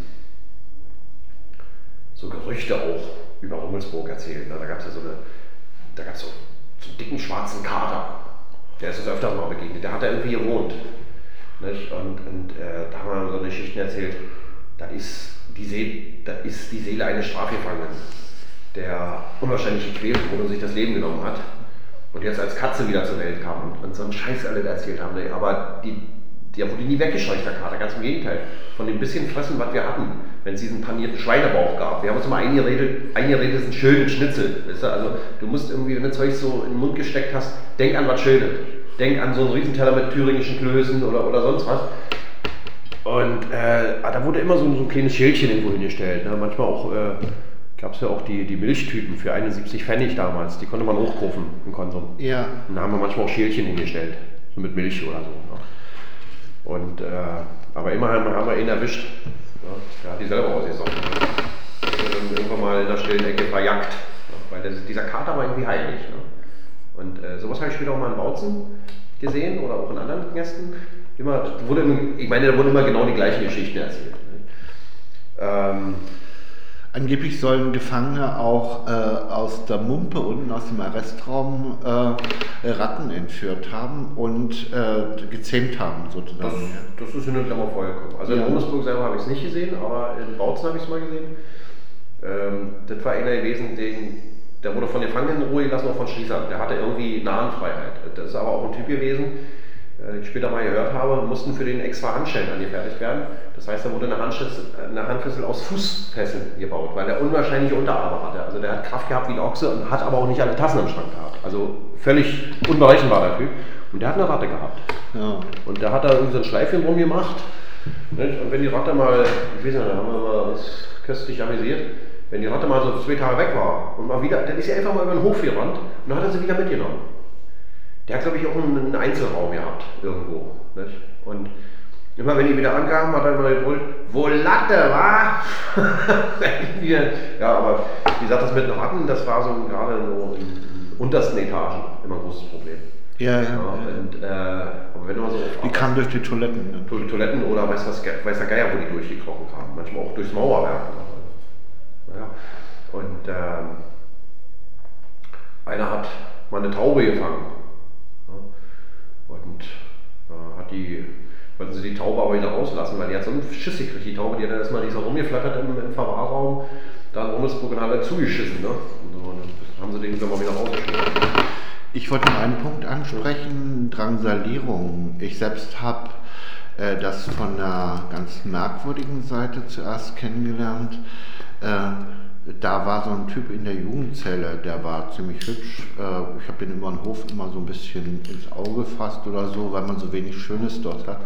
so Gerüchte auch über Rummelsburg erzählt. Ne? Da gab es ja so eine, da gab es so, so einen dicken schwarzen Kater. Der ist uns öfters mal begegnet, der hat da irgendwie gewohnt. Nicht? Und, und äh, da haben wir so eine Geschichte erzählt, das ist, die Seele, das ist die Seele eines Strafgefangenen, der unwahrscheinlich gequält wurde und sich das Leben genommen hat und jetzt als Katze wieder zur Welt kam und, und so einen Scheiß alle erzählt haben. Ne? Aber die, der wurde nie weggescheucht, der Kater, ganz im Gegenteil. Von dem bisschen Fressen, was wir hatten, wenn es diesen panierten Schweinebauch gab. Wir haben uns immer eingeredet, eingeredet ist ein schönes Schnitzel. Weißt du? Also du musst irgendwie, wenn du Zeug so in den Mund gesteckt hast, denk an was Schönes. Denk an so einen Riesenteller mit thüringischen Klößen oder, oder sonst was. Und äh, da wurde immer so, so ein kleines Schälchen irgendwo hingestellt. Ne? Manchmal auch, äh, gab es ja auch die, die Milchtüten für einundsiebzig Pfennig damals. Die konnte man hochkaufen im Konsum. Ja. Und da haben wir manchmal auch Schälchen hingestellt. So mit Milch oder so. Ne? Und, äh, aber immerhin haben wir ihn erwischt. Ja, der hat die selber ausgesoffen. Und irgendwann mal in der stillen Ecke verjagt. Ja, weil das, dieser Kater war irgendwie heilig. Ne? Und äh, sowas habe ich später auch mal in Bautzen gesehen oder auch in anderen Gästen. Immer, wurde, ich meine, da wurden immer genau die gleichen Geschichten erzählt. Ne? Ähm, Angeblich sollen Gefangene auch äh, aus der Mumpe unten aus dem Arrestraum äh, Ratten entführt haben und äh, gezähmt haben, sozusagen. Das, das ist in der Klammer vorgekommen. Also in ja. Rummelsburg selber habe ich es nicht gesehen, aber in Bautzen habe ich es mal gesehen. Ähm, das war einer gewesen, den, der wurde von Gefangenen in Ruhe gelassen, auch von Schließern. Der hatte irgendwie Nahenfreiheit. Das ist aber auch ein Typ gewesen, ich später mal gehört habe, mussten für den extra Handschellen angefertigt werden. Das heißt, da wurde eine Handschüssel, eine Handfessel aus Fußfesseln gebaut, weil er unwahrscheinliche Unterarme hatte. Also der hat Kraft gehabt wie ein Ochse und hat aber auch nicht alle Tassen im Schrank gehabt. Also völlig unberechenbar der Typ. Und der hat eine Ratte gehabt. Ja. Und da hat er irgendwie so ein Schleifchen drum gemacht Nicht? Und wenn die Ratte mal, ich weiß nicht, da haben wir mal uns köstlich amüsiert, wenn die Ratte mal so zwei Tage weg war und mal wieder, dann ist sie einfach mal über den Hof gerannt und dann hat er sie wieder mitgenommen. Der hat, glaube ich, auch einen Einzelraum gehabt, irgendwo. Nicht? Und immer wenn die wieder ankamen, hat er immer gebrüllt, wo Latte, wa? Ja, aber wie gesagt, das mit den Ratten, das war so gerade so in den untersten Etagen immer ein großes Problem. Ja, ja. ja, und, äh, aber wenn du mal so die kamen durch die Toiletten. Ne? Durch die Toiletten oder weiß, was, weiß der Geier, wo die durchgekrochen kamen. Manchmal auch durchs Mauerwerk. Ja. Und ähm, einer hat mal eine Taube gefangen. Ja. Und äh, hat die, wollten sie die Taube aber wieder rauslassen, weil die hat so einen Schiss gekriegt. Die Taube, die hat dann erstmal die so rumgeflattert im, im Verwahrraum, da in Rummelsburg und hat er zugeschissen. Ne? Und, so, und dann haben sie den irgendwann mal wieder rausgeschmissen. Ich wollte noch einen Punkt ansprechen, Drangsalierung. Ich selbst habe äh, das von einer ganz merkwürdigen Seite zuerst kennengelernt. Äh, da war so ein Typ in der Jugendzelle, der war ziemlich hübsch. Äh, ich habe den über den Hof immer so ein bisschen ins Auge gefasst oder so, weil man so wenig Schönes dort hat.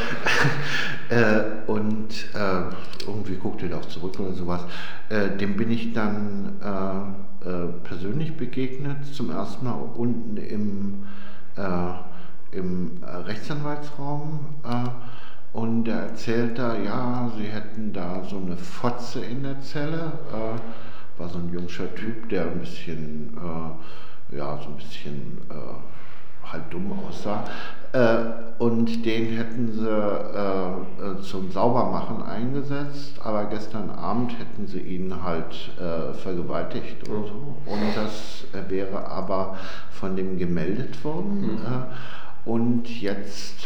Ja. äh, und äh, irgendwie guckte der auch zurück oder sowas. Äh, dem bin ich dann äh, Äh, persönlich begegnet, zum ersten Mal unten im, äh, im äh, Rechtsanwaltsraum äh, und er erzählt da, ja, sie hätten da so eine Fotze in der Zelle, äh, war so ein jungscher Typ, der ein bisschen, äh, ja, so ein bisschen äh, halt dumm aussah. Äh, und den hätten sie äh, zum Saubermachen eingesetzt, aber gestern Abend hätten sie ihn halt äh, vergewaltigt und so. Und das äh, wäre aber von dem gemeldet worden. Mhm. Äh, und jetzt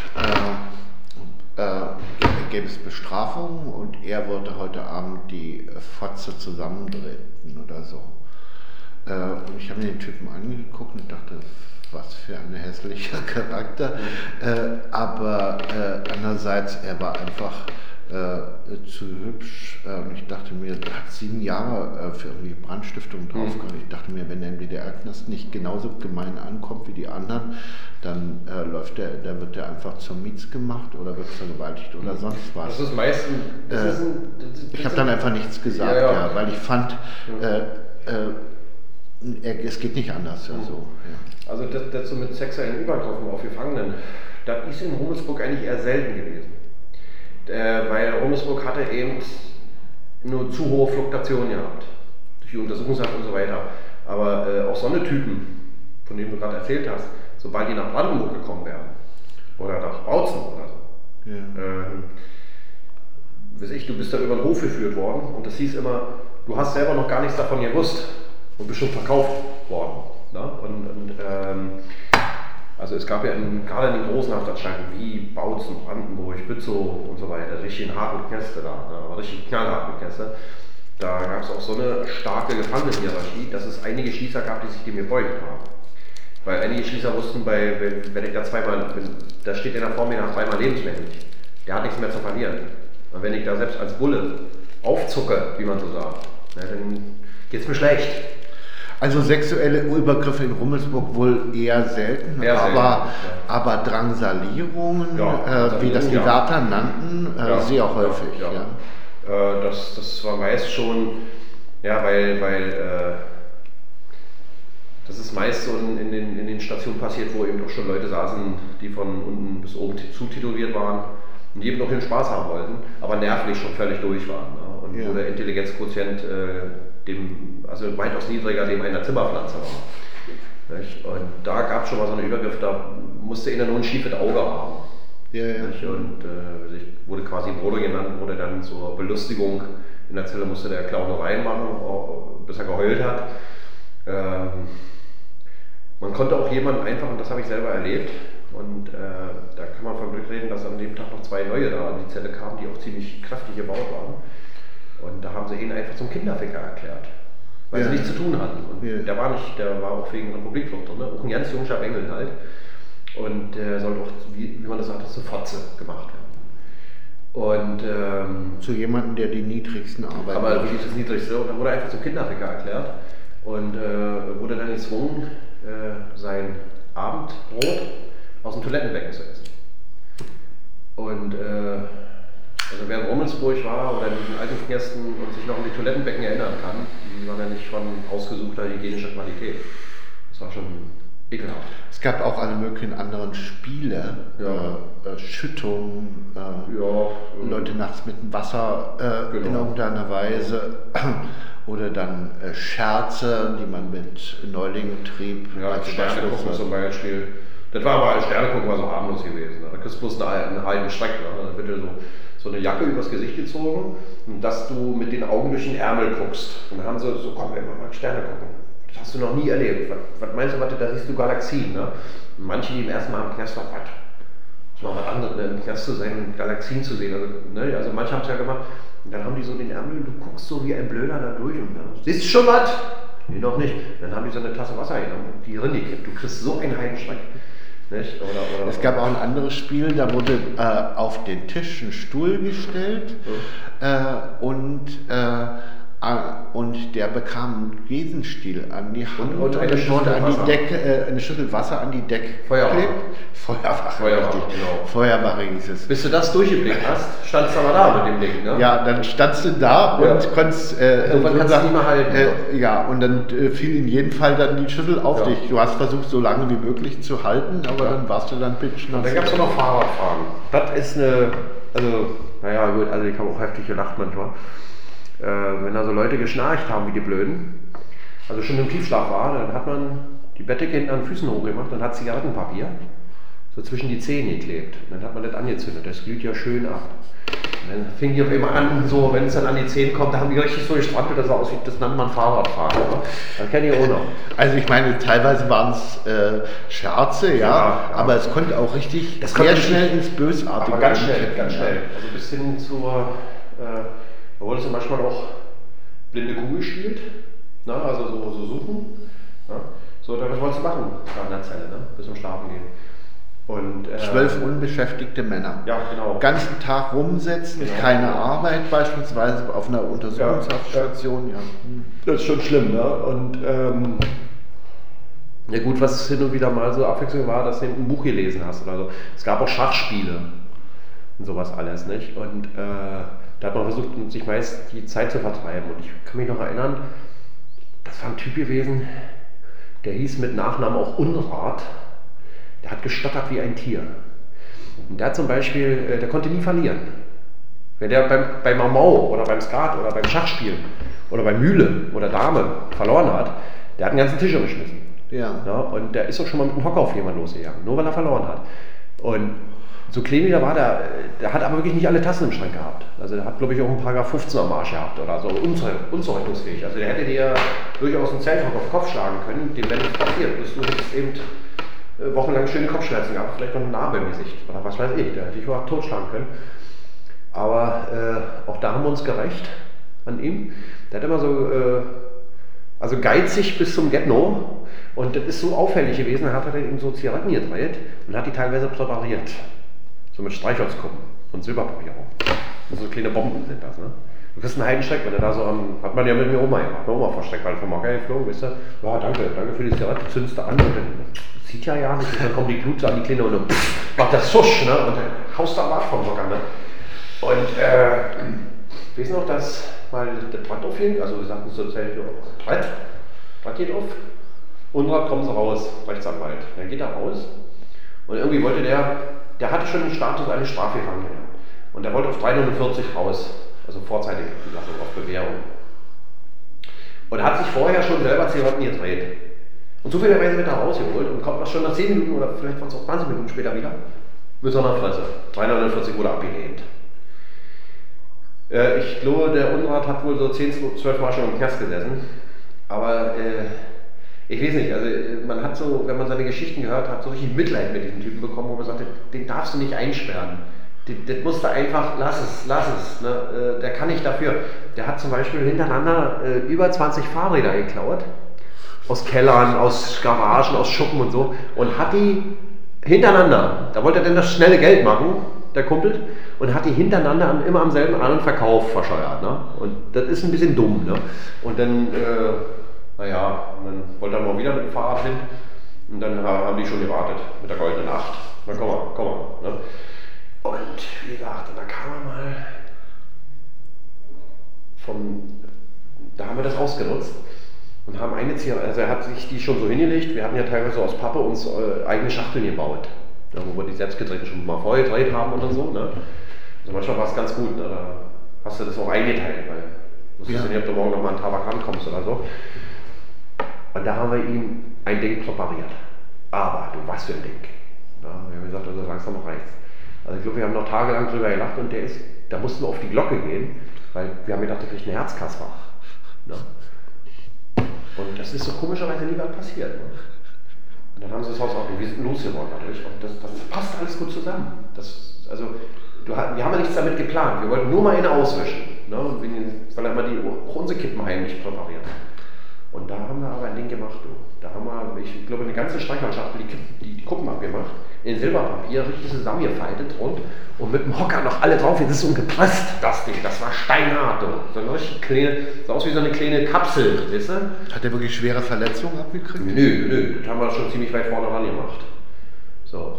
äh, äh, gäbe es Bestrafung und er wollte heute Abend die Fotze zusammendrehen oder so. Äh, und ich habe mir den Typen angeguckt und dachte, was für ein hässlicher Charakter, mhm. äh, aber äh, andererseits, er war einfach äh, zu hübsch. Äh, ich dachte mir, er hat sieben Jahre äh, für irgendwie Brandstiftung draufgehauen. Mhm. Ich dachte mir, wenn er im D D R-Knast nicht genauso gemein ankommt wie die anderen, dann äh, läuft der, dann wird er einfach zum Mietz gemacht oder wird vergewaltigt oder sonst was. Das ist meistens. Das äh, ist ein, das ist ich habe dann einfach nichts gesagt, ja, ja. Ja, weil ich fand, mhm. äh, äh, es geht nicht anders. Mhm. Also, ja. Also das, das so mit sexuellen Übergriffen auf Gefangenen, das ist in Rummelsburg eigentlich eher selten gewesen. Äh, weil Rummelsburg hatte eben nur zu hohe Fluktuationen gehabt, durch die Untersuchungshaft und so weiter. Aber äh, auch so eine Typen, von denen du gerade erzählt hast, sobald die nach Brandenburg gekommen wären, oder nach Bautzen oder so, ja. ähm, weiß ich, du bist da über den Hof geführt worden und das hieß immer, du hast selber noch gar nichts davon gewusst und bist schon verkauft worden. Ne? Und, und ähm, also es gab ja in, gerade in den großen Haftanstalten wie Bautzen, Brandenburg, Bützow und so weiter, richtig in harten Knäste da, da richtig knallharten Knäste. Da gab es auch so eine starke Gefangenenhierarchie, dass es einige Schließer gab, die sich dem gebeugt haben. Weil einige Schließer wussten, bei, wenn, wenn ich da zweimal, wenn, da steht einer vor mir nach zweimal lebenslänglich, der hat nichts mehr zu verlieren. Und wenn ich da selbst als Bulle aufzucke, wie man so sagt, na, dann geht es mir schlecht. Also sexuelle Übergriffe in Rummelsburg wohl eher selten, eher aber, selten ja. aber Drangsalierungen, ja, äh, wie das die Wärter ja. nannten, äh, ja. sehr häufig. Ja, ja. ja. Äh, das, das war meist schon, ja, weil, weil äh, das ist meist so in, in, den, in den Stationen passiert, wo eben doch schon Leute saßen, die von unten bis oben zutituliert waren und die eben noch den Spaß haben wollten, aber nervlich schon völlig durch waren. Ne? Und ja. wo der Intelligenzquotient äh, dem, also weitaus niedriger dem einer Zimmerpflanze war. Nicht? Und da gab es schon mal so einen Übergriff, da musste einer nur ein schiefes Auge haben. Ja, ja. Und äh, wurde quasi Brodo genannt, wurde dann zur Belustigung in der Zelle, musste der Clown reinmachen, bis er geheult hat. Ähm, man konnte auch jemanden einfach, und das habe ich selber erlebt, und äh, da kann man von Glück reden, dass an dem Tag noch zwei neue da in die Zelle kamen, die auch ziemlich kräftig gebaut waren. Und da haben sie ihn einfach zum Kinderficker erklärt, weil ja. sie nichts zu tun hatten. Und ja. der war nicht, der war auch wegen Republikflucht drin, ne? Auch ein ganz junger Bengel halt. Und der sollte auch, wie, wie man das sagt, zur Fotze gemacht werden. Und ähm, zu jemandem, der die niedrigsten Arbeiten aber wirklich das Niedrigste. Und dann wurde er einfach zum Kinderficker erklärt und äh, wurde dann gezwungen, äh, sein Abendbrot aus dem Toilettenbecken zu essen. Und äh, Also wer in Rummelsburg war oder in diesen alten Knästen und sich noch an die Toilettenbecken erinnern kann, die waren ja nicht von ausgesuchter hygienischer Qualität. Das war schon ekelhaft. Es gab auch alle möglichen anderen Spiele, ja. äh, äh, Schüttung, äh, ja, Leute nachts mit dem Wasser äh, genau. in irgendeiner Weise oder dann äh, Scherze, die man mit Neulingen trieb. Ja, als Sterne gucken zum Beispiel. Das war aber, Sterne gucken war so harmlos gewesen. Da kriegst du bloß einen, einen halben Schreck. Ne? Da wird dir so, so eine Jacke übers Gesicht gezogen, und dass du mit den Augen durch den Ärmel guckst. Und dann haben sie so, komm, wir mal Sterne gucken. Das hast du noch nie erlebt. Was, was meinst du, was, da siehst du Galaxien, ne? Und manche, die im ersten Mal im Knast waren, was? Das war was anderes, ne? Im Knast zu sein, Galaxien zu sehen. Also, ne? Also manche haben es ja gemacht. Und dann haben die so den Ärmel und du guckst so wie ein Blöder da durch und dann, siehst du schon was? Nee, noch nicht. Dann haben die so eine Tasse Wasser genommen und die drin gekippt. Du kriegst so einen Heidenschreck. Nicht? Oder, oder, es gab auch ein anderes Spiel, da wurde äh, auf den Tisch ein Stuhl gestellt ja. äh, und äh, und der bekam einen Besenstiel an die Hand und, und eine, Schüssel an die Decke, äh, eine Schüssel Wasser an die Decke. Feuerwache. Feuerwache, Feuerwache, genau. Feuerwache hieß es. Bis du das durchgeblickt hast, standst du aber da mit dem Ding, ne? Ja, dann standst du da ja. und konntest... Äh, Irgendwann kannst du nicht mehr halten. Äh, ja, und dann äh, fiel in jedem Fall dann die Schüssel auf ja. dich. Du hast versucht, so lange wie möglich zu halten, aber ja. dann warst du dann bitch. Und dann gab es noch Fahrradfahren. Das ist eine... Also, naja, gut, also ich habe auch heftig gelacht manchmal. Äh, wenn da so Leute geschnarcht haben wie die Blöden, also schon im Tiefschlaf war, dann hat man die Bettdecke hinten an den Füßen hochgemacht und hat Zigarettenpapier so zwischen die Zähne geklebt. Und dann hat man das angezündet, das glüht ja schön ab. Und dann fing die auf immer an, so, wenn es dann an die Zähne kommt, da haben die richtig so gestrampelt, das sah aus wie, das nennt man Fahrradfahren. Das kenne ich auch noch. Also ich meine, teilweise waren es äh, Scherze, ja, ja, ja, aber es konnte auch richtig das sehr schnell ins Bösartige. Aber ganz schnell, ganz schnell. Also bis hin zur... Äh, Da wurde zum Beispiel auch blinde Kuh gespielt, ne? Also so, so suchen. Ne? So, was wolltest du machen in der Zelle, ne? Bis zum Schlafen gehen. Und, äh, Zwölf unbeschäftigte Männer. Ja, genau. Ganzen Tag rumsetzen, genau, keine genau. Arbeit beispielsweise auf einer Untersuchungshaftstation. Ja, ja. Das ist schon schlimm, ne? Und ähm, ja gut, was hin und wieder mal so Abwechslung war, dass du ein Buch gelesen hast oder so. Es gab auch Schachspiele und sowas alles, nicht? Und äh, da hat man versucht, sich meist die Zeit zu vertreiben. Und ich kann mich noch erinnern, das war ein Typ gewesen, der hieß mit Nachnamen auch Unrat. Der hat gestottert wie ein Tier. Und der hat zum Beispiel, der konnte nie verlieren. Wenn der beim, beim Mau oder beim Skat oder beim Schachspiel oder bei Mühle oder Dame verloren hat, der hat den ganzen Tisch umgeschmissen. Ja. Ja, und der ist auch schon mal mit dem Hocker auf jemanden losgegangen, nur weil er verloren hat. Und so klein wie der war, der, der hat aber wirklich nicht alle Tassen im Schrank gehabt. Also der hat, glaube ich, auch einen Paragraph fünfzehn am Arsch gehabt oder so, unzurechnungsfähig. Also der hätte dir durchaus einen Zelthock auf den Kopf schlagen können, dem wäre nichts passiert. Du hättest eben äh, wochenlang schöne Kopfschmerzen gehabt, vielleicht noch eine Narbe im Gesicht oder was weiß ich, der hätte dich auch totschlagen können. Aber äh, auch da haben wir uns gerecht an ihm. Der hat immer so, äh, also geizig bis zum Get-No. Und das ist so auffällig gewesen, da hat er eben so Zigaretten gedreht und hat die teilweise präpariert. So mit Streichholzkuppen und Silberpapier auch. Und so kleine Bomben sind das, ne? Du kriegst einen Heidenschreck, wenn du da so am, hat man ja mit mir Oma gemacht, Oma versteckt, weil vom Hocker geflogen, weißt du, ja danke, danke für die Zigarette, zündest du an und dann, das sieht ja ja nicht, und dann kommt die Glut so an die Kleine und dann macht das Susch, ne? Und dann haust du am Arsch vom Hocker, ne? Und, äh, ich weiß noch, dass mal der Brett aufhing, also wir sagten zur Zeit, Brett, Brett geht auf, und dann kommen sie raus, Rechtsanwalt. Dann geht er raus und irgendwie wollte der, der hatte schon den Status eines Strafgefangenen und der wollte auf dreihundertvierzig raus, also vorzeitige Entlassung auf Bewährung. Und er hat sich vorher schon selber Zigaretten gedreht. Und zufälligerweise wird er rausgeholt und kommt noch schon nach zehn Minuten oder vielleicht waren es auch zwanzig Minuten später wieder mit so einer Fresse. dreihundertvierzig wurde abgelehnt. Äh, ich glaube, der Unrat hat wohl so zehn, zwölf Mal schon im Knast gesessen, aber äh, ich weiß nicht, also man hat so, wenn man seine Geschichten gehört hat, so richtig Mitleid mit diesem Typen bekommen, wo man sagt, den darfst du nicht einsperren. Das musst du einfach, lass es, lass es. Ne? Der kann nicht dafür. Der hat zum Beispiel hintereinander äh, über zwanzig Fahrräder geklaut. Aus Kellern, aus Garagen, aus Schuppen und so. Und hat die hintereinander, da wollte er denn das schnelle Geld machen, der Kumpel, und hat die hintereinander immer am selben An- und Verkauf verscheuert. Ne? Und das ist ein bisschen dumm. Ne? Und dann... Äh, Naja, und dann wollte er mal wieder mit dem Fahrrad hin und dann haben die schon gewartet mit der goldenen Acht. Na komm mal, komm mal. Ne? Und wie gesagt, und dann kam er mal vom, da haben wir das ausgenutzt und haben eine Zigarette, also er hat sich die schon so hingelegt, wir hatten ja teilweise aus Pappe uns äh, eigene Schachteln gebaut, ja, wo wir die selbstgedrehten schon mal vorher gedreht haben oder so. Ne? Also manchmal war es ganz gut, ne? Da hast du das auch eingeteilt, weil du wusstest ja nicht, ob du morgen noch mal an Tabak rankommst oder so. Und da haben wir ihm ein Ding präpariert. Aber du, was für ein Ding. Ja, wir haben gesagt, also langsam reicht's. Also ich glaube, wir haben noch tagelang drüber gelacht und der ist, da mussten wir auf die Glocke gehen, weil wir haben gedacht, der kriegt einen Herzkasper. Ne? Und das ist so komischerweise nie was passiert. Ne? Und dann haben sie das Haus auch, wir sind losgeworden dadurch und das, das passt alles gut zusammen. Das, also, du, wir haben ja nichts damit geplant, wir wollten nur mal einen auswischen, ne? Weil er mal die unsere Kippen heimlich präpariert hat. Und da haben wir aber ein Ding gemacht, du. Da haben wir, ich glaube, eine ganze Streichholzschachtel, die, die, die Kuppen abgemacht, in Silberpapier, richtig zusammengefaltet und, und mit dem Hocker noch alle drauf. Jetzt ist so gepresst, das Ding. Das war steinhart, du. So eine richtig kleine, sah aus wie so eine kleine Kapsel, weißt du? Hat der wirklich schwere Verletzungen abgekriegt? Nö, nö, das haben wir schon ziemlich weit vorne ran gemacht. So.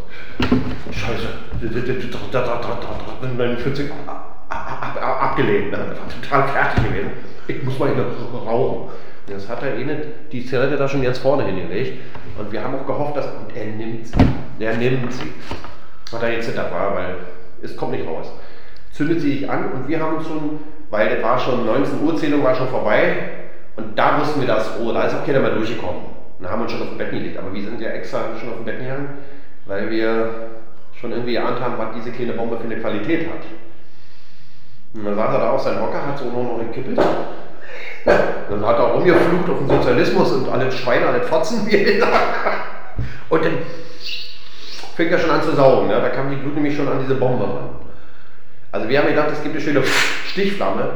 Scheiße. Dann vierzig abgelehnt, ne? Das war total fertig gewesen. Ich muss mal hier rauchen. Das hat er ihnen die Zigarette da schon ganz vorne hingelegt und wir haben auch gehofft, dass und er nimmt sie, er nimmt sie, was er jetzt hinter war, weil es kommt nicht raus. Zündet sie sich an und wir haben schon, weil das war schon neunzehn Uhr Zählung war schon vorbei und da wussten wir das, oh, da ist auch keiner mehr durchgekommen. Und dann haben wir uns schon auf dem Bett gelegt, aber wir sind ja extra schon auf dem Bett gegangen, weil wir schon irgendwie geahnt haben, was diese kleine Bombe für eine Qualität hat. Und dann saß er da auf seinem Hocker, hat so nur noch gekippelt. Dann hat er rumgeflucht auf den Sozialismus und alle Schweine, alle Fotzen, wie er sagt. Und dann fing er schon an zu saugen. Ne? Da kam die Glut nämlich schon an diese Bombe ran. Also wir haben gedacht, es gibt eine schöne Stichflamme.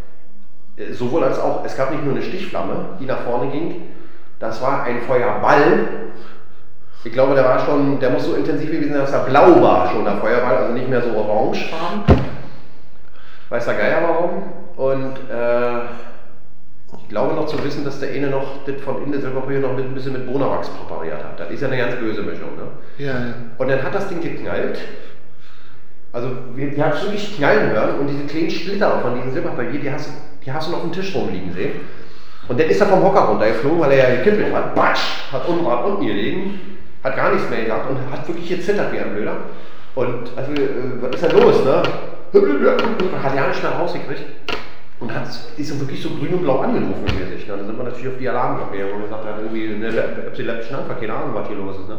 Sowohl als auch, es gab nicht nur eine Stichflamme, die nach vorne ging. Das war ein Feuerball. Ich glaube, der war schon, der muss so intensiv gewesen sein, dass er blau war schon, der Feuerball. Also nicht mehr so orangefarben. Weiß der Geier warum. Und äh, ich glaube noch zu wissen, dass der eine noch das von innen Silberpapier noch mit, ein bisschen mit Bonawachs präpariert hat. Das ist ja eine ganz böse Mischung. Ne? Ja, ja. Und dann hat das Ding geknallt. Also wir, wir haben es wirklich knallen hören und diese kleinen Splitter von diesem Silberpapier, die hast, die hast du noch auf dem Tisch rumliegen sehen. Und dann ist er vom Hocker runtergeflogen, weil er ja gekippelt hat. Batsch! Hat unten, hat unten gelegen, hat gar nichts mehr gesagt und hat wirklich gezittert wie ein Blöder. Und also, äh, was ist denn los, ne? Hat ja nicht mehr rausgekriegt. Und hat, ist so wirklich so grün und blau angelaufen im Gesicht. Ne? Dann sind wir natürlich auf die Alarmglocke gegangen und gesagt, er hat irgendwie eine epileptische Anfall, keine Ahnung, was hier los ist. Ne?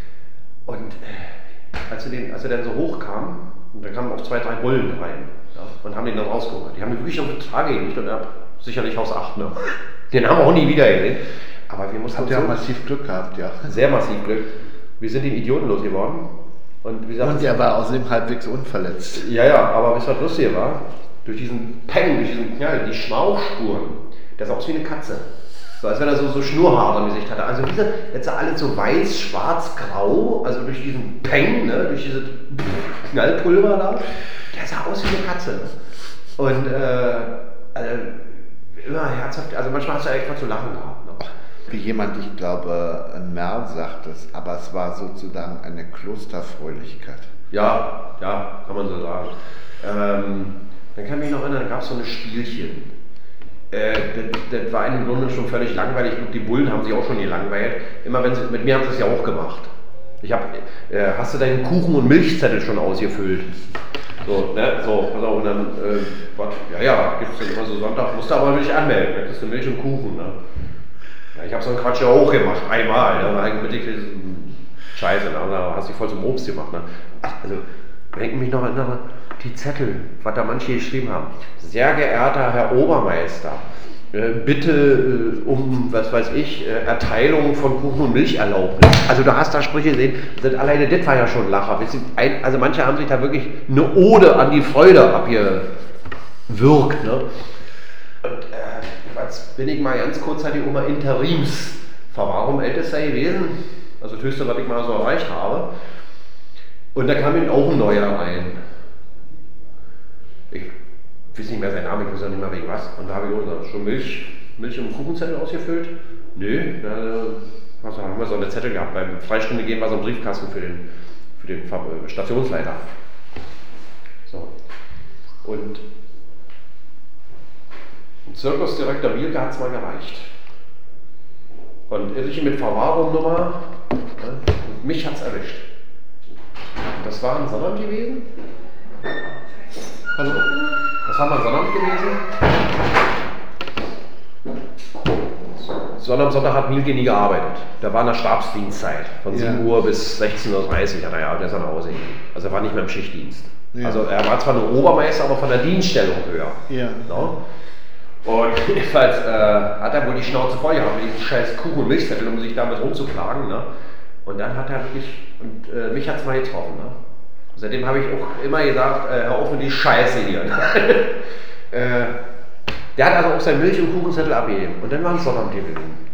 Und äh, als, wir den, als er dann so hochkam, da kamen auch zwei, drei Bullen rein, ja, und haben den dann rausgeholt. Die haben ihn wirklich auf die Trage gelegt und er hat sicherlich Haus acht. Ne? Den haben wir auch nie wieder gesehen. Aber wir mussten. Habt ihr auch massiv Glück gehabt, ja? Sehr massiv Glück. Wir sind den Idioten losgeworden. Und, wie gesagt, und er war außerdem halbwegs unverletzt. Ja, ja, aber was lustig war, durch diesen Peng, durch diesen Knall, die Schmauchspuren, der sah aus wie eine Katze. So, als wenn er so, so Schnurrhaare im Gesicht hatte. Also diese, jetzt sah alles so weiß, schwarz, grau, also durch diesen Peng, ne, durch diese Knallpulver da, der sah aus wie eine Katze. Und äh, also, immer herzhaft, also manchmal hast du echt was zu lachen gehabt. Ne? Wie jemand, ich glaube, Merl sagt es, aber es war sozusagen eine Klosterfröhlichkeit. Ja, ja, kann man so sagen. Ähm, dann kann ich mich noch erinnern, da gab es so eine Spielchen. Äh, das, das war im Grunde schon völlig langweilig. Ich glaube, die Bullen haben sich auch schon gelangweilt. Immer wenn sie, mit mir haben sie es ja auch gemacht. Ich hab, äh, hast du deinen Kuchen- und Milchzettel schon ausgefüllt? So, ne, so, pass auf, und dann, äh, was, ja, ja, gibt es dann immer so Sonntag, musst du aber Milch anmelden, dann kriegst du Milch und Kuchen, ne? Ja, ich habe so einen Quatsch ja auch gemacht, einmal, da war eigentlich Scheiße, ne? Da hast du dich voll zum Obst gemacht, ne? Also, wenn ich mich noch erinnere, die Zettel, was da manche geschrieben haben. Sehr geehrter Herr Obermeister, äh, bitte äh, um, was weiß ich, äh, Erteilung von Kuchen- und Milcherlaubnis. Also du hast da Sprüche gesehen, das, alleine das war ja schon ein Lacher. Also manche haben sich da wirklich eine Ode an die Freude abgewürgt. Ne? Und äh, jetzt bin ich mal ganz kurzzeitig um mal Interimsverwahrung ältester gewesen. Also das Höchste, was ich mal so erreicht habe. Und da kam eben auch ein neuer rein. Ich weiß nicht mehr seinen Namen, ich weiß auch nicht mehr wegen was. Und da habe ich auch gesagt, schon Milch, Milch und Kuchenzettel ausgefüllt? Nö, da also haben wir so eine Zettel gehabt. Beim Freistunde gehen war so ein Briefkasten für den, für den Stationsleiter. So. Und Zirkusdirektor Mielke hat es mal gereicht. Und ich mit Verwahrung-Nummer, ne, mich hat es erwischt. Das war in Sonnabend gewesen. Hallo? Das war mal Sonnabend gewesen. Sonntag, Sonntag hat Mielke nie gearbeitet. Da war in der Stabsdienstzeit. Von ja. sieben Uhr bis sechzehn Uhr dreißig hat er ja, der ist nach Hause gegangen. Also er war nicht mehr im Schichtdienst. Ja. Also er war zwar nur Obermeister, aber von der Dienststellung höher. Ja. No? Und jedenfalls äh, hat er wohl die Schnauze voll gehabt mit diesem scheiß Kuchen- und Milchzettel, um sich damit rumzuplagen. Ne? Und dann hat er wirklich, und äh, mich hat es mal getroffen. Ne? Seitdem habe ich auch immer gesagt, äh, hör auf mit die Scheiße hier. äh, Der hat also auch seinen Milch- und Kuchenzettel abgegeben. Und dann war es Sonnabend gewesen.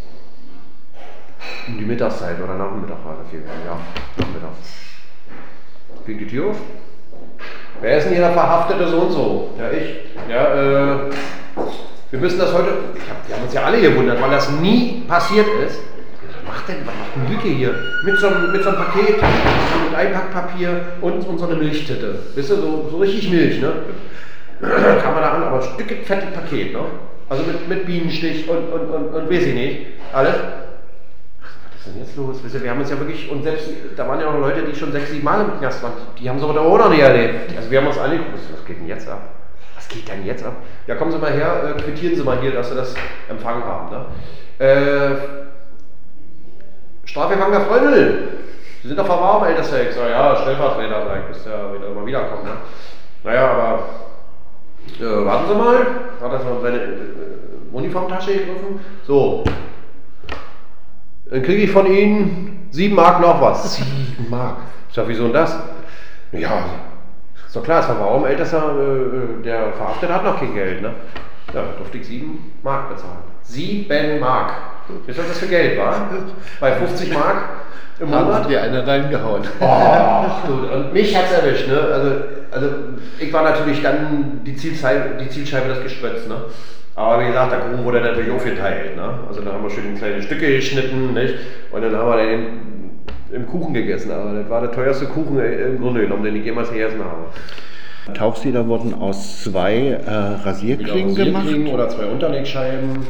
Um die Mittagszeit oder Nachmittag war das hier. Ja, nachmittags. Ging die Tür auf. Wer ist denn hier der verhaftete so und so? Ja, ich. Ja, äh, wir müssen das heute. Ich hab, wir haben uns ja alle gewundert, weil das nie passiert ist. Was macht denn, was macht Mielke hier? Mit so, einem, mit so einem Paket, mit Einpackpapier und, und so eine Milchtitte. Wisst ihr, so, so richtig Milch, ne? Kam man da an, aber ein Stück fettes Paket, ne? Also mit, mit Bienenstich und, und, und, und weiß ich nicht, alles. Was ist denn jetzt los? Wisst ihr, wir haben uns ja wirklich, und selbst, da waren ja auch Leute, die schon sechs, sieben Mal im Knast waren, die haben sogar auch noch nicht erlebt. Also wir haben uns alle geguckt, was geht denn jetzt ab? Was geht denn jetzt ab? Ja, kommen Sie mal her, äh, quittieren Sie mal hier, dass Sie das empfangen haben, ne? Äh, Strafgefangener Freundl, Sie sind doch verwarnt, ältester. Ich sage, ja, Stellvertreter, bis der wieder mal wiederkommt, ne? Naja, aber Äh, warten Sie mal, hat er so seine äh, Uniformtasche gegriffen. So, dann kriege ich von Ihnen sieben Mark noch was. Sieben Mark? Ich sag, wieso denn das? Ja, ist doch klar, es war warum ältester, äh, der Verhaftete hat noch kein Geld, ne? Ja, durfte ich sieben Mark bezahlen. Sieben Mark. Wisst ihr, was das für Geld war? Bei fünfzig Mark im Monat. Haben dir eine reingehauen. Oh, gut. Und mich hat's erwischt, ne? Also, also ich war natürlich dann die Zielscheibe, die Zielscheibe des Gespötts, ne? Aber wie gesagt, der Kuchen wurde natürlich aufgeteilt, ne? Also da haben wir schön in kleine Stücke geschnitten, nicht? Und dann haben wir den im Kuchen gegessen. Aber das war der teuerste Kuchen im Grunde genommen, den ich jemals gegessen habe. Tauchsieder wurden aus zwei äh, Rasierklingen gemacht. Oder zwei Unterlegscheiben.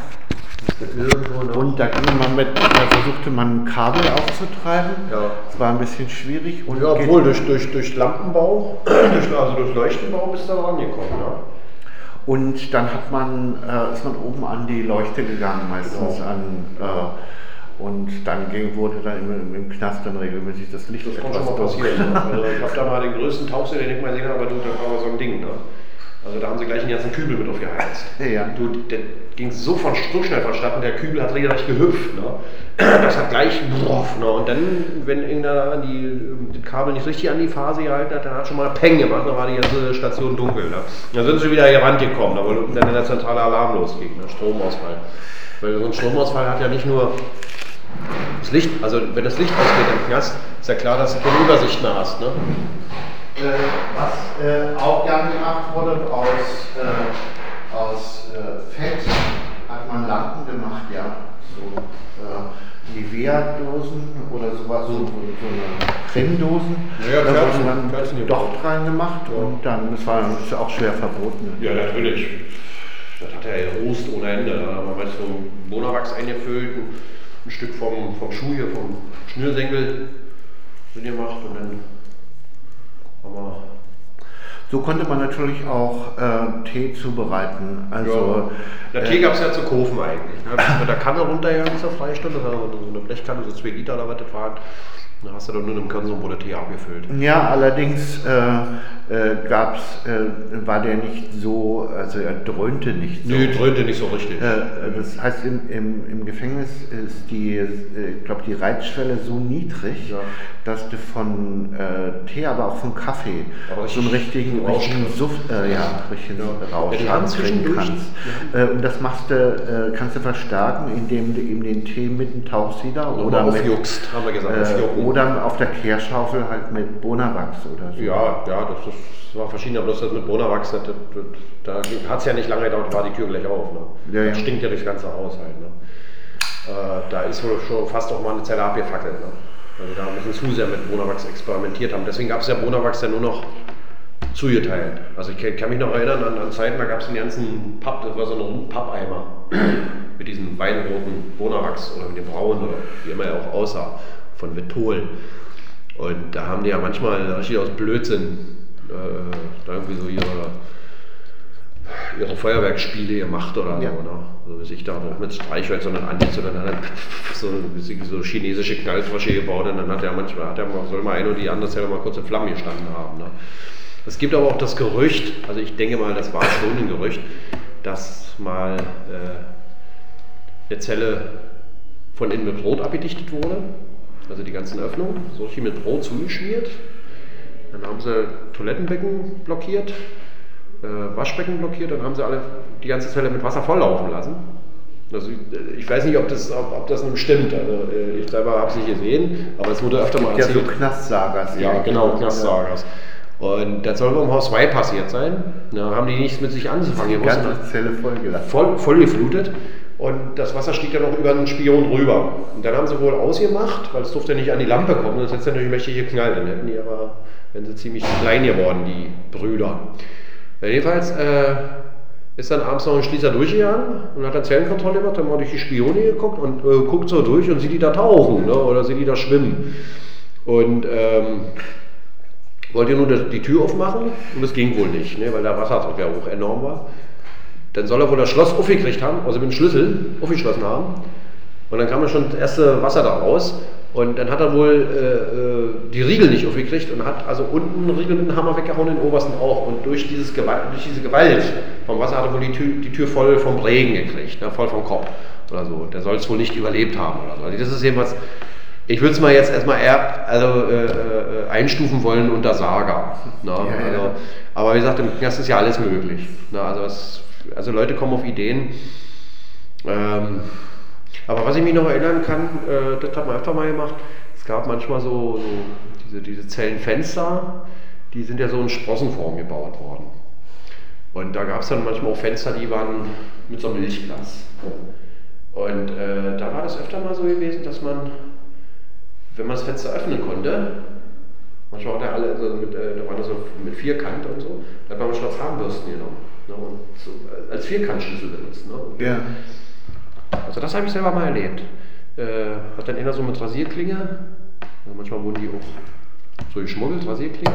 Und da ging man mit, da versuchte man Kabel aufzutreiben. Ja. Das war ein bisschen schwierig. Und ja, obwohl durch, durch, durch Lampenbau, durch, also durch Leuchtenbau bist du da rangekommen. Ja. Und dann hat man, äh, ist man oben an die Leuchte gegangen, meistens genau. an. Äh, und dann ging, wurde dann im, im Knast dann regelmäßig das Licht. Das kann schon mal passieren. Also ich habe da mal den größten Tauchsee, den ich mal gesehen habe, aber du, das war so ein Ding. Ne? Also da haben sie gleich einen ganzen Kübel mit aufgeheizt. Ja. Du, der ging so, von, so schnell vonstatten, der Kübel hat regelrecht gehüpft. Ne? Das hat gleich broff, ne? Und dann, wenn irgendeiner an die, das Kabel nicht richtig an die Phase gehalten hat, dann hat schon mal Peng gemacht, dann war die ganze Station dunkel. Ne? Dann sind sie wieder hier rangekommen, da wo dann der zentrale Alarm losging, ne? Stromausfall. Weil so ein Stromausfall hat ja nicht nur das Licht, also wenn das Licht ausgeht im Knast, ist ja klar, dass du keine Übersicht mehr hast. Ne? Was äh, auch gern gemacht wurde, aus, äh, aus äh, Fett hat man Lampen gemacht, ja. So äh, Nivea-Dosen oder sowas, so, so eine Creme-Dosen. Ja, da wurden dann Docht reingemacht ja. Und dann, das war das auch schwer verboten. Ja, natürlich. Das hat ja Rost ohne Ende. Da haben wir so Bonawachs eingefüllt, ein, ein Stück vom, vom Schuh hier, vom Schnürsenkel gemacht und dann. Aber so konnte man natürlich auch äh, Tee zubereiten. Also, ja. Der Tee äh, gab es ja zu kaufen eigentlich. Ne? Mit der Kanne runtergegangen zur Freistunde, also so eine Blechkanne, so zwei Liter oder was das waren. Dann hast du dann nur in einem Konsum, wo der Tee abgefüllt. Ja, allerdings äh, äh, gab's, äh, war der nicht so, also er dröhnte nicht so. Nee, dröhnte nicht so richtig. Äh, das heißt, im, im, im Gefängnis ist die, äh, ich glaube, die Reizschwelle so niedrig, ja. dass du von äh, Tee, aber auch von Kaffee so einen richtigen, richtigen Suff, äh, ja, richtigen ja. Rausch kriegen kannst. Ja. Äh, und das machst du, äh, kannst du verstärken, indem du eben den Tee mit einem Tauchsieder oder, oder mit, aufjuckst, haben wir gesagt, äh, oder auf der Kehrschaufel halt mit Bonawachs oder so. Ja, ja, das, das war verschieden, aber das, das mit Bonawachs, das, das, da hat es ja nicht lange gedauert, war die Tür gleich auf. Ne? Ja, ja. Das stinkt ja durchs ganze Haus halt. Ne? Äh, da ist wohl schon fast auch mal eine Zelle abgefackelt. Ne? Also da müssen zu sehr mit Bonawachs experimentiert haben. Deswegen gab es ja Bonawachs ja nur noch zugeteilt. Also ich kann mich noch erinnern an, an Zeiten, da gab es einen ganzen Papp, das war so ein Pappeimer mit diesem weinroten Bonawachs oder mit dem braunen oder wie immer er auch aussah, von Vitol. Und da haben die ja manchmal richtig aus Blödsinn äh, da irgendwie so ihre, ihre Feuerwerkspiele gemacht oder ja. so. Ne? Also sich da auch mit Streichhölzern und Anis und dann hat so, so chinesische Knallfrösche gebaut und dann hat er manchmal, hat er mal, soll mal ein oder die andere Zelle mal kurz in Flammen gestanden haben. Ne? Es gibt aber auch das Gerücht, also ich denke mal, das war schon ein Gerücht, dass mal äh, eine Zelle von innen mit Brot abgedichtet wurde, also die ganzen Öffnungen, so richtig mit Brot zugeschmiert. Dann haben sie Toilettenbecken blockiert, äh, Waschbecken blockiert, dann haben sie alle die ganze Zelle mit Wasser volllaufen lassen. Also ich, ich weiß nicht, ob das, ob, ob das nun stimmt, also ich selber habe es nicht gesehen, aber es wurde öfter mal erzählt. Ja, so Knastsagas. Ja, genau, Knastsagas. Und das soll beim Haus zwei passiert sein. Da haben die nichts mit sich anzufangen. Die ganze Zelle vollgelassen. Voll, voll geflutet. Und das Wasser stieg dann noch über einen Spion rüber. Und dann haben sie wohl ausgemacht, weil es durfte nicht an die Lampe kommen. Das hätte natürlich mächtig geknallt. Dann hätten die aber, wären sie ziemlich klein geworden, die Brüder. Ja, jedenfalls äh, ist dann abends noch ein Schließer durchgegangen und hat dann Zellenkontrolle gemacht, dann mal durch die Spione geguckt und äh, guckt so durch und sieht die da tauchen, ne? Oder sieht die da schwimmen. Und ähm, wollte nur die Tür aufmachen und das ging wohl nicht, ne, weil der Wasserdruck ja hoch enorm war. Dann soll er wohl das Schloss aufgekriegt haben, also mit dem Schlüssel aufgeschlossen haben. Und dann kam dann schon das erste Wasser da raus. Und dann hat er wohl äh, die Riegel nicht aufgekriegt und hat also unten einen Riegel mit dem Hammer weggehauen, den obersten auch. Und durch, dieses Gewalt, durch diese Gewalt vom Wasser hat er wohl die Tür, die Tür voll vom Regen gekriegt, ne, voll vom Kopf oder so. Der soll es wohl nicht überlebt haben oder so. Also das ist jedenfalls. Ich würde es mal jetzt erstmal eher also, äh, äh, einstufen wollen unter Saga. Ne? Ja, also, ja. Aber wie gesagt, im Knast ist ja alles möglich. Ne? Also, es, also Leute kommen auf Ideen. Ähm, aber was ich mich noch erinnern kann, äh, das hat man öfter mal gemacht, es gab manchmal so, so diese, diese Zellenfenster, die sind ja so in Sprossenform gebaut worden. Und da gab es dann manchmal auch Fenster, die waren mit so einem Milchglas. Und äh, da war das öfter mal so gewesen, dass man, wenn man das Fenster öffnen konnte, manchmal hat er alle, also mit, äh, da war das so mit Vierkant und so, da hat man manchmal Zahnbürsten genommen, ne, und so, als Vierkantschlüssel benutzt. Ne, ja. Also das habe ich selber mal erlebt. Äh, hat dann einer so mit Rasierklinge, also manchmal wurden die auch so geschmuggelt, Rasierklinge,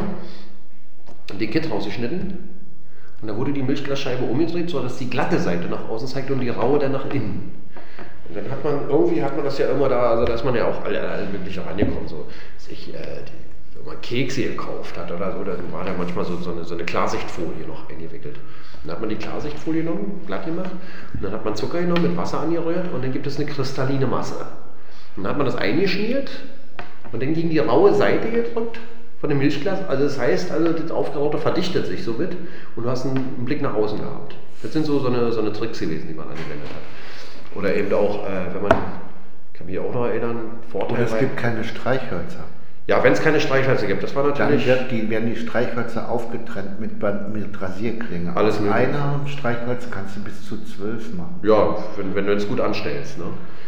den Kitt rausgeschnitten und da wurde die Milchglasscheibe umgedreht, sodass die glatte Seite nach außen zeigt und die raue dann nach innen. Und dann hat man, irgendwie hat man das ja immer da, also da ist man ja auch alle, alle möglich rangekommen, so, sich, äh, die, wenn man Kekse gekauft hat oder so, dann war da manchmal so, so, eine, so eine Klarsichtfolie noch eingewickelt. Dann hat man die Klarsichtfolie genommen, glatt gemacht, und dann hat man Zucker genommen, mit Wasser angerührt und dann gibt es eine kristalline Masse. Und dann hat man das eingeschmiert und dann gegen die raue Seite gedrückt von dem Milchglas, also das heißt, also das Aufgeraute verdichtet sich somit und du hast einen, einen Blick nach außen gehabt. Das sind so, so, eine, so eine Tricks gewesen, die man angewendet hat. Oder eben auch, äh, wenn man, ich kann mich auch noch erinnern, Vorteil. Oder es gibt keine Streichhölzer. Ja, wenn es keine Streichhölzer gibt, das war natürlich. Dann wird die, werden die Streichhölzer aufgetrennt mit, mit Rasierklingen. Alles mit einer Streichholz kannst du bis zu zwölf machen. Ja, wenn, wenn du es gut anstellst. Ne?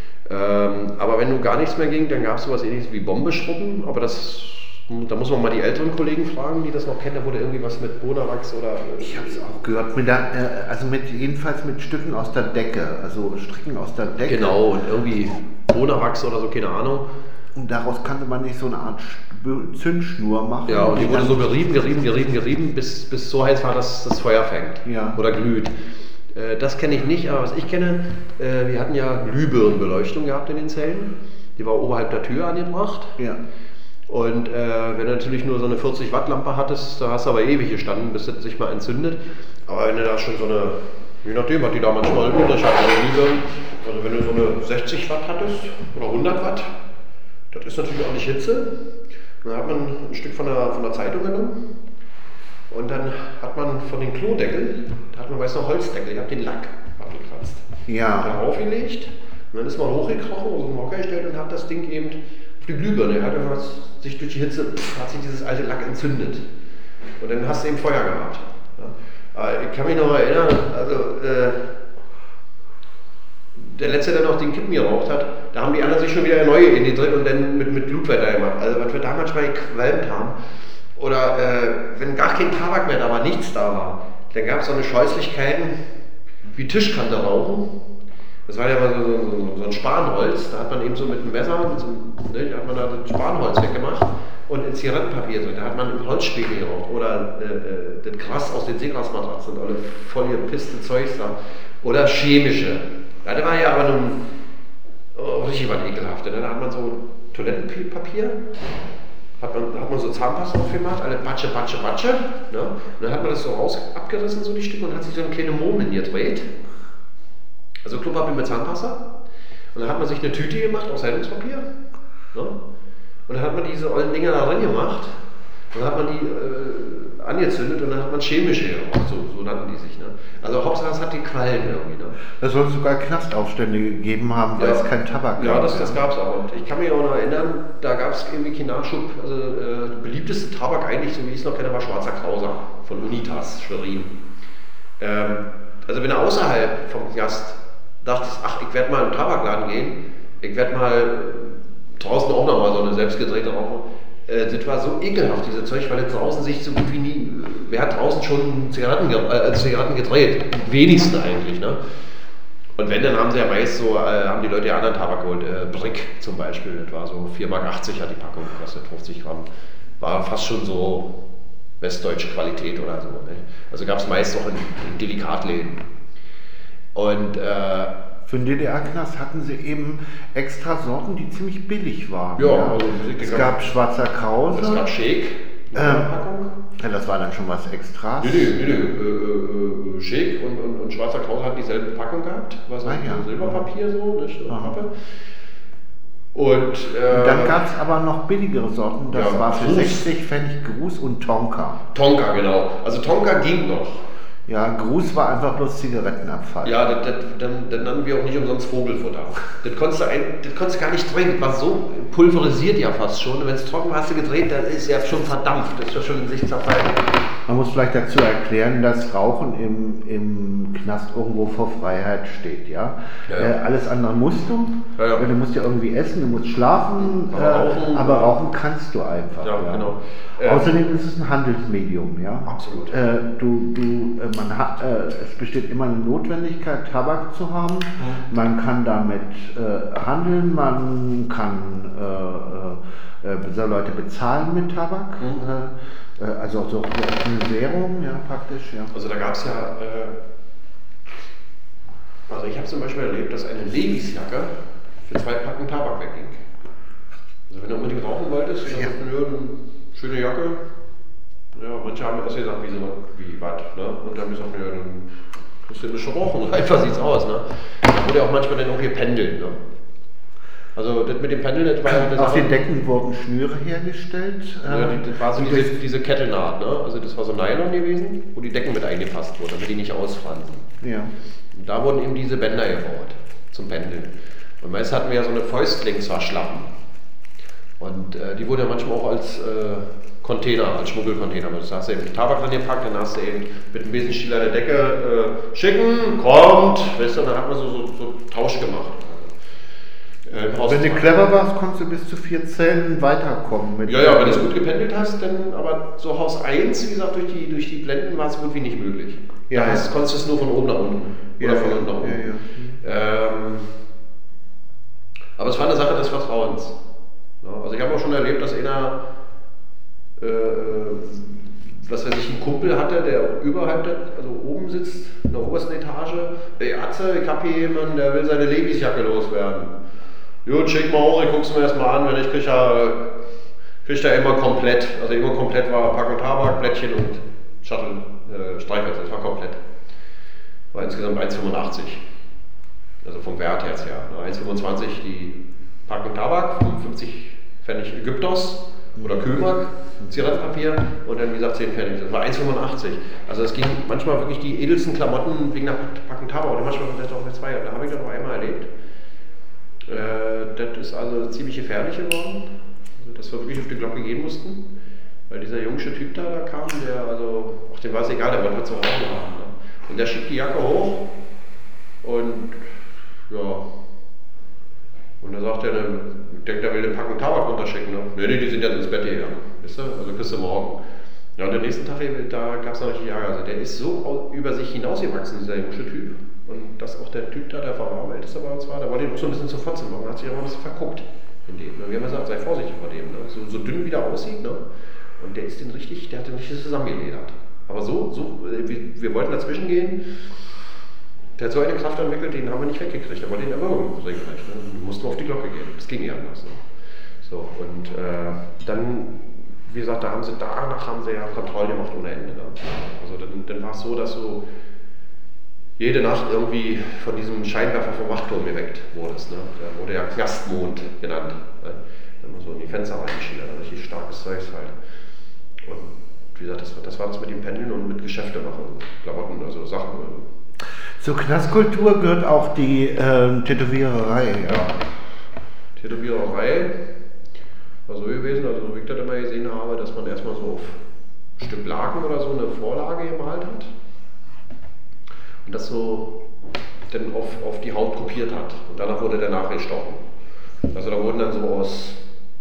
Ähm, aber wenn du gar nichts mehr ging, dann gab es sowas ähnliches wie Bombeschrubben, aber das. Da muss man mal die älteren Kollegen fragen, die das noch kennen, da wurde irgendwie was mit Bonawachs oder... Ich habe es auch gehört, mit der, also mit, jedenfalls mit Stücken aus der Decke, also Stricken aus der Decke. Genau, und irgendwie Bonawachs oder so, keine Ahnung. Und daraus kannte man nicht so eine Art Zündschnur machen. Ja, und die wurde so gerieben, gerieben, gerieben, gerieben, bis, bis so heiß war, dass das Feuer fängt, ja, oder glüht. Das kenne ich nicht, aber was ich kenne, wir hatten ja Glühbirnenbeleuchtung gehabt in den Zellen, die war oberhalb der Tür angebracht. Ja. Und äh, wenn du natürlich nur so eine vierzig Watt Lampe hattest, da hast du aber ewig gestanden, bis das sich mal entzündet. Aber wenn du da schon so eine, je nachdem, was die da manchmal übrig hatten, also wenn du so eine sechzig Watt hattest oder hundert Watt, das ist natürlich auch nicht Hitze. Dann hat man ein Stück von der, von der Zeitung genommen und dann hat man von den Klodeckel, da hat man meist noch Holzdeckel, ich habe den Lack abgekratzt. Ja. Da aufgelegt und dann ist man hochgekrochen, so einen Mocker gestellt und hat das Ding eben die Glühbirne, hat sich durch die Hitze, hat sich dieses alte Lack entzündet. Und dann hast du eben Feuer gehabt. Ja. Ich kann mich noch erinnern, also äh, der Letzte, der noch den Kippen geraucht hat, da haben die anderen sich schon wieder neue in die drin und dann mit, mit Blutwetter gemacht. Also was wir damals mal gequalmt haben. Oder äh, wenn gar kein Tabak mehr da war, nichts da war, dann gab es so eine Scheußlichkeiten wie Tischkante rauchen. Das war ja mal so, so, so ein Spanholz, da hat man eben so mit einem Messer, mit so, ne, da hat man da das Spanholz weggemacht und in Zigarettenpapier, so, da hat man im Holzspiegel geraucht. Oder äh, das Gras aus den Seegrasmatratzen, oder voll gepisste Zeugs da. Oder chemische. Das war ja aber nun oh, richtig was Ekelhaftes. Da hat man so Toilettenpapier, hat man, da hat man so Zahnpasta aufgemacht, alle Batsche, Batsche, Batsche. Ne? Und dann hat man das so raus abgerissen, so die Stücke, und hat sich so eine kleine Murmel gedreht. Also Klopapier mit Zahnpasta. Und dann hat man sich eine Tüte gemacht aus Zeitungspapier. Ne? Und dann hat man diese ollen Dinger da rein gemacht. Und dann hat man die äh, angezündet und dann hat man chemische geraucht. So, so nannten die sich. Ne? Also Hauptsache es hat die Quallen irgendwie. Ne? Es soll sogar Knastaufstände gegeben haben, weil ja. es kein Tabak gab. Ja, das, das gab es auch. Ich kann mich auch noch erinnern, da gab es irgendwie keinen Nachschub. Also äh, der beliebteste Tabak eigentlich, so wie ich es noch kenne, war Schwarzer Krauser von Unitas, Schwerin. Ähm, also wenn er außerhalb vom Gast dachtest, ach, ich werde mal in den Tabakladen gehen, ich werde mal draußen auch nochmal so eine selbstgedrehte rauchen. Äh, das war so ekelhaft, diese Zeug, weil es draußen sich so gut wie nie, wer hat draußen schon Zigaretten, äh, Zigaretten gedreht? Die wenigsten eigentlich, ne? Und wenn, dann haben sie ja meist so, äh, haben die Leute ja anderen Tabak geholt, äh, Brick zum Beispiel, das war so vier Mark achtzig hat die Packung gekostet, fünfzig Gramm, war fast schon so westdeutsche Qualität oder so, ne? Also gab es meist auch in, in Delikatläden. Und äh, für den D D R-Knast hatten sie eben extra Sorten, die ziemlich billig waren. Ja, ja. Also es gab Schwarzer Krause. Es gab Shake, eine ähm, Packung. Ja, das war dann schon was Extras. Nee, nee, nee, nee. Äh, äh, Shake und, und, und Schwarzer Krause hat dieselbe Packung gehabt. War so ah, ja. Silberpapier so, nicht? So Pappe. Und, äh, und dann gab es aber noch billigere Sorten. Das ja, war für Gruß. sechzig Pfennig Gruß und Tonka. Tonka, genau. Also Tonka ging noch. Ja, Gruß war einfach bloß Zigarettenabfall. Ja, das, das, dann, dann nannten wir auch nicht umsonst Vogelfutter. Das konntest du, ein, das konntest du gar nicht drehen, das war so pulverisiert ja fast schon. Wenn es trocken hast du gedreht, dann ist ja schon verdampft, das ist ja schon in sich zerfallen. Man muss vielleicht dazu erklären, dass Rauchen im, im Knast irgendwo vor Freiheit steht. Ja? Ja, ja. Äh, alles andere musst du. Ja, ja. Du musst ja irgendwie essen, du musst schlafen, aber, äh, rauchen, aber rauchen kannst du einfach. Ja, ja. Genau. Äh, Außerdem ist es ein Handelsmedium. Ja? Absolut. Äh, du, du, äh, man hat, äh, es besteht immer eine Notwendigkeit, Tabak zu haben. Mhm. Man kann damit äh, handeln, man kann äh, äh, Leute bezahlen mit Tabak. Mhm. Äh, Also so eine Währung, ja, praktisch, ja. Also da gab es ja, äh, also ich habe zum Beispiel erlebt, dass eine Levis-Jacke für zwei Packen Tabak wegging. Also wenn du unbedingt rauchen wolltest, dann ja. Hast du eine schöne Jacke. Ja, manche haben erst gesagt, wie, so, wie was, ne? Und dann haben gesagt, ja, dann musst du ein bisschen rauchen, einfach sieht's aus, ne? Da wurde ja auch manchmal dann auch gependelt, ne? Also das mit dem Pendeln, das war ja... Auf den Decken wurden Schnüre hergestellt. Ja, die, das war so diese, diese Kettennaht, ne? Also das war so Nylon gewesen, wo die Decken mit eingefasst wurden, damit die nicht ausfransen. Ja. Und da wurden eben diese Bänder gebaut zum Pendeln. Und meist hatten wir ja so eine Fäustlingsverschlappen. Und äh, die wurde ja manchmal auch als äh, Container, als Schmuggelcontainer. Also da hast du eben Tabak dran gepackt, dann hast du eben mit ein bisschen Stiel an der Decke äh, schicken, kommt, weißt du, und dann hat man so, so, so Tausch gemacht. Äh, wenn du clever warst, konntest du bis zu vier Zellen weiterkommen. Mit ja, ja, wenn du es gut gependelt hast, dann, aber so Haus eins, wie gesagt, durch die, durch die Blenden war es gut wie nicht möglich. Ja, da hast, konntest du es nur von oben nach unten. Oder ja, von ja, unten nach oben. Ja, ja. Ähm, aber es war eine Sache des Vertrauens. Ja, also ich habe auch schon erlebt, dass einer, äh, was weiß ich, einen Kumpel hatte, der überhalb, der, also oben sitzt, in der obersten Etage. Ey Atze, ich habe hier jemanden, der will seine Levis-Jacke loswerden. Gut, schick mal hoch, ich guck's mir erstmal an, wenn ich krieg ja, krieg ja immer komplett, also immer komplett war Packung Tabak, Blättchen und Shuttle, äh, Streichholz, das war komplett. War insgesamt eins Komma fünfundachtzig, also vom Wert her, ja. eins Komma fünfundzwanzig die Packung Tabak, fünfundfünfzig Pfennig Ägyptos oder Kühlmark, Zigarettenpapier und dann wie gesagt zehn Pfennig, das war eins Komma fünfundachtzig. Also es ging manchmal wirklich die edelsten Klamotten wegen der Packung Tabak oder manchmal vielleicht auch mit zwei, da habe ich das noch einmal erlebt. Äh, das ist also ziemlich gefährlich geworden, also, dass wir wirklich auf die Glocke gehen mussten, weil dieser jungsche Typ da, da kam, der, also, auch dem war es egal, der wollte zu Hause haben. Ne? Und der schiebt die Jacke hoch und ja, Und dann sagt er, ich denke, der will den Packen Tabak runterschicken. Ne? Nee, nee, die sind jetzt ins Bett gegangen. Wisst ihr? Also kriegst du morgen. Ja, und den nächsten Tag, da gab es noch richtig Ärger. Also der ist so über sich hinausgewachsen, dieser junge Typ. Und dass auch der Typ da, der Fahrer am ältesten bei uns war, da war dem auch so ein bisschen zu Fotze. Man hat sich auch ein bisschen verguckt in dem. Ne? Wir haben gesagt, sei vorsichtig vor dem. Ne? So, so dünn wie der aussieht. Ne? Und der ist den richtig, der hat den richtig zusammengeledert. Aber so, so wir, wir wollten dazwischen gehen. Der hat so eine Kraft entwickelt, den haben wir nicht weggekriegt, aber den Erwürgen regelrecht. Ne? Du musst auf die Glocke gehen, das ging nicht anders. Ne? So, und äh, dann, wie gesagt, da haben sie, danach haben sie ja Kontrollen gemacht ohne Ende. Ne? Also dann, dann war es so, dass du jede Nacht irgendwie von diesem Scheinwerfer vom Wachturm geweckt wurdest. Ne? Der wurde ja Knastmond genannt. Ne? Wenn man so in die Fenster reingeschieden hat, richtig starkes Zeug halt. Und wie gesagt, das, das war das mit dem Pendeln und mit Geschäfte machen, Klamotten, also Sachen. Zur Knastkultur gehört auch die äh, Tätowiererei. Ja. Tätowiererei war so gewesen, also so wie ich das immer gesehen habe, dass man erstmal so auf ein Stück Laken oder so eine Vorlage gemalt hat und das so dann auf, auf die Haut kopiert hat und danach wurde der nachgestochen. Also da wurden dann so aus,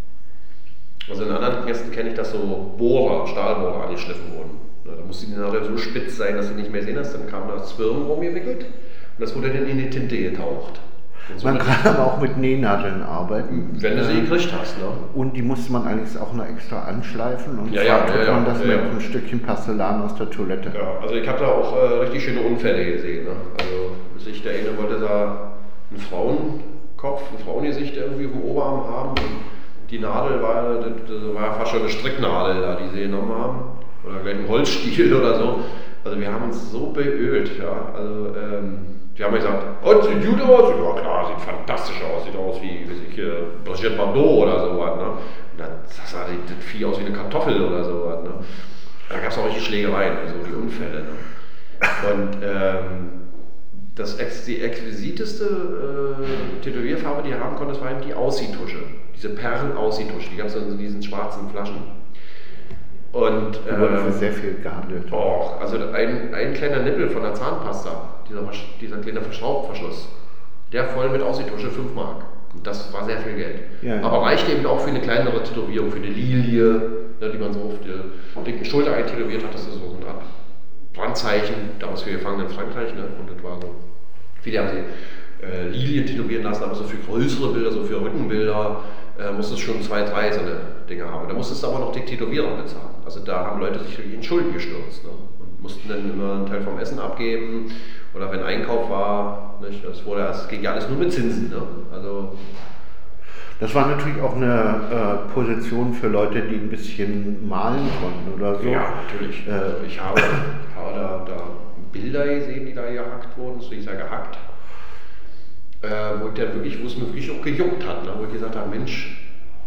also in anderen Knästen kenne ich das so Bohrer, Stahlbohrer angeschliffen wurden. Da musste die nachher so spitz sein, dass du nicht mehr sehen hast. Dann kam da Zwirn rumgewickelt und das wurde dann in die Tinte getaucht. So man kann aber auch mit Nähnadeln arbeiten. Wenn du sie gekriegt hast. Ne? Und die musste man allerdings auch noch extra anschleifen und ja, zwar ja, tut ja, man das ja, mit ja. einem Stückchen Porzellan aus der Toilette. Ja, also ich habe da auch äh, richtig schöne Unfälle gesehen. Ne? Also sich der eine wollte da einen Frauenkopf, ein Frauengesicht irgendwie auf dem Oberarm haben und die Nadel war, das, das war fast schon eine Stricknadel da, die sie genommen haben. Oder gleich ein Holzstiel oder so. Also wir haben uns so beölt. Ja. Also, ähm, die haben gesagt, oh, sieht gut aus? Ja klar, sieht fantastisch aus. Sieht aus wie, wie ich, äh, Brigitte Bardot oder sowas. Ne? Und dann sah das Vieh aus wie eine Kartoffel oder sowas. Ne? Da gab es auch richtig Schlägereien, also die Unfälle. Ne? Und ähm, das, die exquisiteste äh, Tätowierfarbe, die ihr haben konnte, das war eben die Aussietusche. Diese Perlen-Aussietusche, die gab es in diesen schwarzen Flaschen. Und, da wurde äh, für sehr viel gehandelt. Oh, also ein, ein kleiner Nippel von der Zahnpasta, dieser, dieser kleine Verschraubverschluss, der voll mit Aussietusche, fünf Mark. Und das war sehr viel Geld. Ja, ja. Aber reichte eben auch für eine kleinere Tätowierung, für eine Lilie, ne, die man so auf der linken Schulter eintätowiert hat. Das ist so eine Art Brandzeichen, damals für Gefangene in Frankreich. Ne? Und das war so, viele haben sie äh, Lilien tätowieren lassen, aber so für größere Bilder, so für Rückenbilder, äh, musstest schon zwei, drei so eine Dinge haben. Da musstest du aber noch die Tätowierer bezahlen. Also da haben Leute sich in Schulden gestürzt. Ne? Und mussten dann immer einen Teil vom Essen abgeben. Oder wenn Einkauf war, nicht? Das, wurde, das ging ja alles nur mit Zinsen. Ne? Also, das war natürlich auch eine äh, Position für Leute, die ein bisschen malen konnten oder so. Ja, natürlich. Äh, also ich habe, habe da, da Bilder gesehen, die da gehackt wurden, so ich sage gehackt. Äh, wo, der wirklich, wo es mir wirklich auch gejuckt hat, ne? Wo ich gesagt habe, Mensch,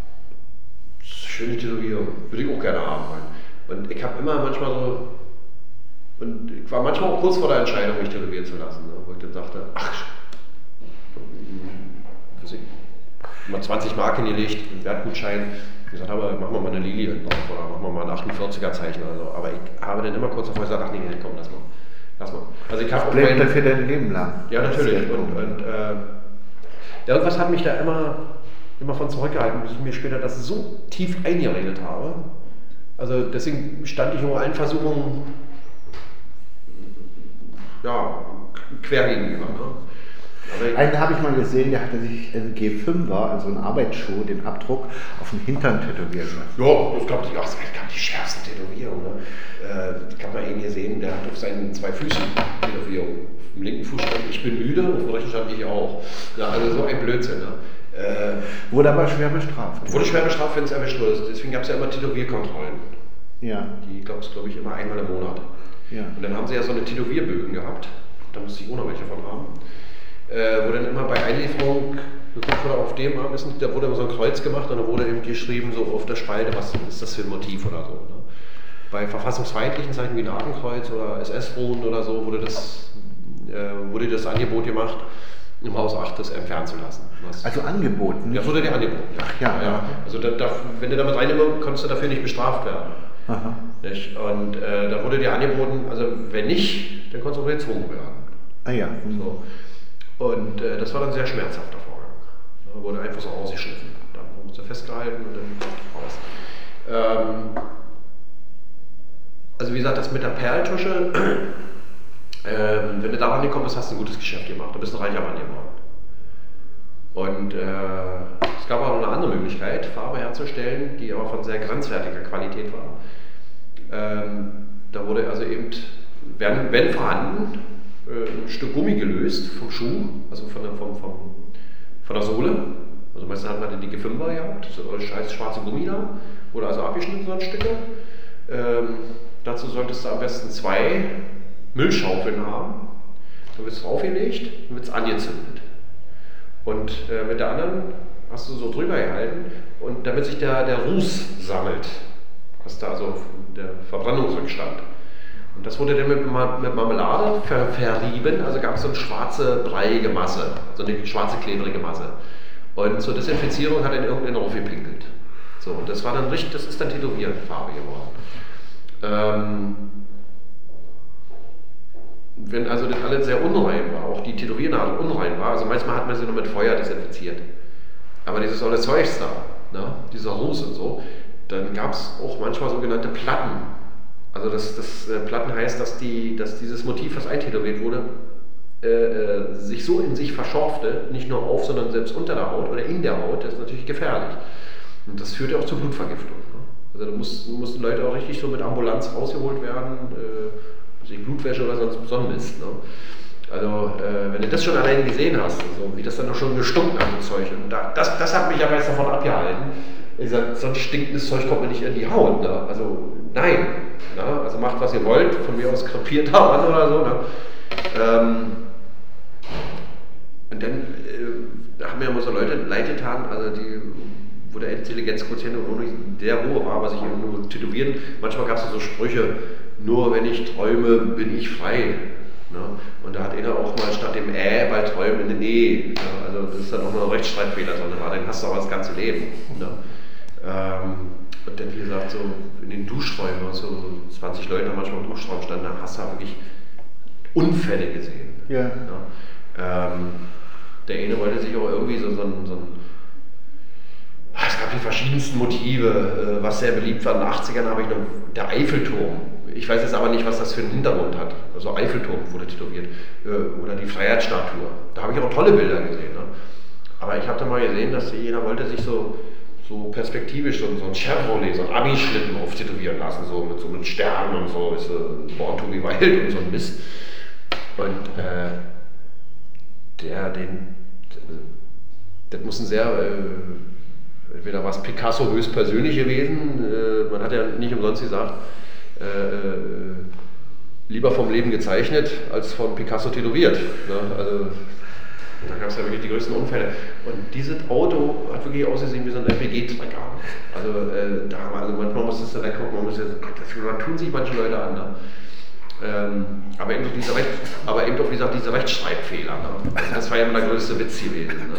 schöne Tätowierung, würde ich auch gerne haben wollen. Und ich habe immer manchmal so, und ich war manchmal auch kurz vor der Entscheidung, mich tätowieren zu lassen, ne? Wo ich dann sagte, ach, weiß ich, mal zwanzig Mark hingelegt, einen Wertgutschein. Ich gesagt habe, machen wir mal eine Lilie drauf oder machen wir mal ein achtundvierziger Zeichen oder so. Aber ich habe dann immer kurz davor gesagt, ach nee, nee, komm, lass mal. Lass mal. Also ich habe bleibt dafür dein Leben lang. Ja, natürlich. Und, und äh, irgendwas hat mich da immer, immer von zurückgehalten, bis ich mir später das so tief eingeredet habe. Also deswegen stand ich nur allen Versuchungen ja, quer gegenüber. Ne? Einen habe ich mal gesehen, der hatte sich in G fünfer, also einen Arbeitsschuh, den Abdruck auf den Hintern tätowieren lassen. Ja, das glaube ich auch. Das kam die schärfste Tätowierung. Ne? Äh, das kann man eben hier sehen, der hat auf seinen zwei Füßen Tätowierung. Auf dem linken Fuß stand ich bin müde, auf dem rechten stand ich auch. Ja, also so ein Blödsinn. Ne? Äh, wurde aber schwer bestraft. Wurde schwer bestraft, wenn es erwischt wurde. Deswegen gab es ja immer Tätowierkontrollen. Ja. Die gab es, glaube ich, immer einmal im Monat. Ja. Und dann haben sie ja so eine Tätowierbögen gehabt. Da musste ich auch noch welche von haben. Äh, wo dann immer bei Einlieferung geguckt wurde auf dem Arm, da wurde immer so ein Kreuz gemacht und dann wurde eben geschrieben, so auf der Spalte, was ist das für ein Motiv oder so. Ne? Bei verfassungsfeindlichen Zeichen wie Hakenkreuz oder S S-Ruhen oder so wurde das, äh, wurde das Angebot gemacht, im Haus acht das entfernen zu lassen. Was also angeboten? Ja, wurde dir angeboten. Ja. Ach ja, ja. Also da, da, wenn du damit reinnimmst, konntest du dafür nicht bestraft werden. Aha. Nicht? Und äh, da wurde dir angeboten, also wenn nicht, dann konntest du gezwungen werden. Ah ja. So. Und äh, das war dann ein sehr schmerzhafter Vorgang. Da wurde einfach so ausgeschliffen. Dann wurde sie festgehalten und dann raus. Ähm, also wie gesagt, das mit der Perltusche, ähm, wenn du daran gekommen bist, hast du ein gutes Geschäft gemacht. Du bist ein reicher Mann geworden. Und äh, es gab auch noch eine andere Möglichkeit, Farbe herzustellen, die aber von sehr grenzwertiger Qualität war. Ähm, da wurde also eben, wenn, wenn vorhanden, äh, ein Stück Gummi gelöst vom Schuh, also von der, vom, vom, von der Sohle. Also meistens hat man die dicke Fünfer gehabt, das scheiß schwarze Gummi da, wurde also abgeschnitten so ein Stücke. Ähm, dazu solltest du am besten zwei Müllschaufeln haben. Dann wird es draufgelegt und wird es angezündet. Und äh, mit der anderen hast du so drüber gehalten und damit sich der, der Ruß sammelt, hast du also der Verbrennungsrückstand. Und das wurde dann mit, mit Marmelade ver, verrieben, also gab es so eine schwarze, breiige Masse, so eine schwarze, klebrige Masse. Und zur Desinfizierung hat er in irgendeinen aufgepinkelt. So, und das war dann richtig, das ist dann Tätowierfarbe geworden. Ähm, Wenn also das alles sehr unrein war, auch die Tätowiernadel unrein war, also manchmal hat man sie nur mit Feuer desinfiziert. Aber dieses olle Zeugs da, ne, dieser Ruß und so, dann gab es auch manchmal sogenannte Platten. Also das, das äh, Platten heißt, dass, die, dass dieses Motiv, was eintätowiert wurde, äh, äh, sich so in sich verschorfte, nicht nur auf, sondern selbst unter der Haut oder in der Haut, das ist natürlich gefährlich. Und das führte auch zur Blutvergiftung. Ne? Also da mussten, mussten Leute auch richtig so mit Ambulanz rausgeholt werden, äh, Blutwäsche oder sonst Sonnenmist. Ne? Also, äh, wenn du das schon allein gesehen hast, so, wie das dann noch schon gestunken hat, das Zeug. Und da, das, das hat mich aber jetzt davon abgehalten. Ich sag, sonst stinkendes Zeug kommt mir nicht in die Haut. Ne? Also, nein. Ne? Also, macht was ihr wollt. Von mir aus krepiert da an oder so. Ne? Ähm, und dann äh, da haben mir immer so Leute leid getan, also die, wo der Intelligenzquotient nicht sehr hoch war, aber sich eben nur tätowieren. Manchmal gab es so Sprüche, nur wenn ich träume, bin ich frei. Ne? Und da hat einer auch mal statt dem Ä bei Träumen ein E. Ne? Also das ist dann auch noch ein Rechtschreibfehler drin, aber dann hast du auch das ganze Leben. Ne? Ähm, und dann, wie gesagt, so in den Duschräumen, so zwanzig Leute haben manchmal im Duschraum standen, da hast du wirklich Unfälle gesehen. Ja. Ne? Ähm, der eine wollte sich auch irgendwie so, so ein, so ein es gab die verschiedensten Motive, was sehr beliebt war. In den achtzigern habe ich noch der Eiffelturm. Ich weiß jetzt aber nicht, was das für einen Hintergrund hat. Also Eiffelturm wurde tätowiert. Oder die Freiheitsstatue. Da habe ich auch tolle Bilder gesehen. Ne? Aber ich habe da mal gesehen, dass jener wollte sich so, so perspektivisch so, so ein Chevrolet, so ein Abi-Schlitten auftätowieren lassen, so mit so mit Sternen und so, ist äh, Born to be Wild und so ein Mist. Und äh, der, den, das muss ein sehr... Äh, Entweder war es Picasso höchstpersönlich gewesen, äh, man hat ja nicht umsonst gesagt, äh, äh, lieber vom Leben gezeichnet als von Picasso tätowiert. Ne? Also da gab es ja wirklich die größten Unfälle. Und dieses Auto hat wirklich ausgesehen wie so ein L P G-Trecker. Also, äh, da, also manchmal musstest du weggucken, man muss jetzt, das tun sich manche Leute an. Ne? Ähm, aber, eben diese Recht, aber eben doch, wie gesagt, diese Rechtschreibfehler. Ne? Also das war ja immer der größte Witz gewesen. Ne?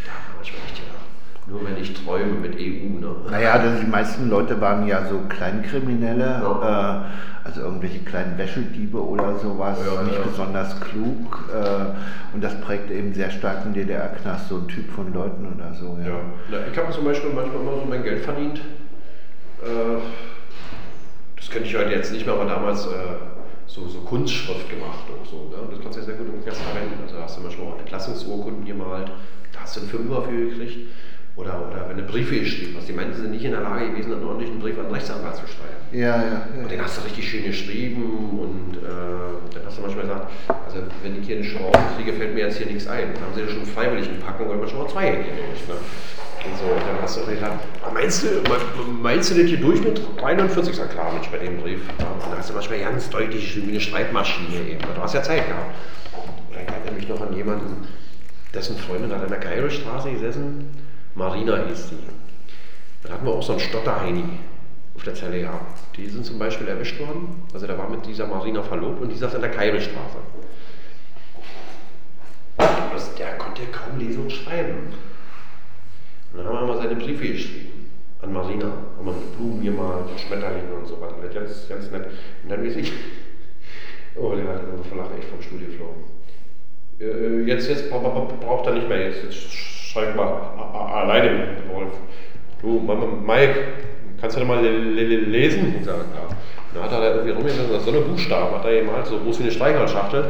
Nur wenn ich träume mit E U. Ne? Naja, also die meisten Leute waren ja so Kleinkriminelle, ja. äh, also irgendwelche kleinen Wäschediebe oder sowas, ja, nicht ja. besonders klug. Äh, und das prägte eben sehr stark den D D R-Knast, so ein Typ von Leuten oder so. Ja. Ja. Ja, ich habe zum Beispiel manchmal immer so mein Geld verdient. Äh, das könnte ich heute jetzt nicht mehr, aber damals äh, so, so Kunstschrift gemacht und so. Ne? Das kannst du ja sehr gut im Knast verwenden. Also hast du manchmal auch Entlassungsurkunden gemalt, da hast du einen Fünfer für gekriegt. Oder, oder wenn du Briefe geschrieben hast. Die Menschen sind nicht in der Lage gewesen, einen ordentlichen Brief an den Rechtsanwalt zu schreiben. Ja, ja, ja. Und den hast du richtig schön geschrieben und äh, dann hast du manchmal gesagt, also wenn ich hier eine Schraube kriege, fällt mir jetzt hier nichts ein. Dann haben sie ja schon freiwillig einen Packen, weil man schon mal zwei hingehen durch. Ne? Und so, und dann hast du gedacht, meinst du, meinst du das hier durch mit dreiundvierzig? Sag klar, Mensch, bei dem Brief. Und dann hast du manchmal ganz deutlich wie eine Schreibmaschine eben. Du hast ja Zeit gehabt. Und dann erinnere mich noch an jemanden, dessen Freundin hat an der Kairostraße gesessen. Marina hieß die. Dann hatten wir auch so einen Stotterheini auf der Zelle gehabt. Die sind zum Beispiel erwischt worden. Also der war mit dieser Marina verlobt und die saß an der Keibelstraße. Also der konnte kaum lesen und schreiben. Und dann haben wir mal seine Briefe geschrieben an Marina. Haben wir mit Blumen gemalt und Schmetterlinge und so weiter. Ganz, ganz nett. Und dann weiß ich, oh, der hat vor Lachen echt vom Stuhl geflogen. Jetzt, jetzt braucht er nicht mehr. Jetzt, jetzt streik mal alleine mit Wolf. Du, Mike, kannst du da mal lesen? Ich sage, ja. Dann hat er da irgendwie rumgesessen, so eine Buchstaben hat er gemalt, so groß wie eine Streichholzschachtel.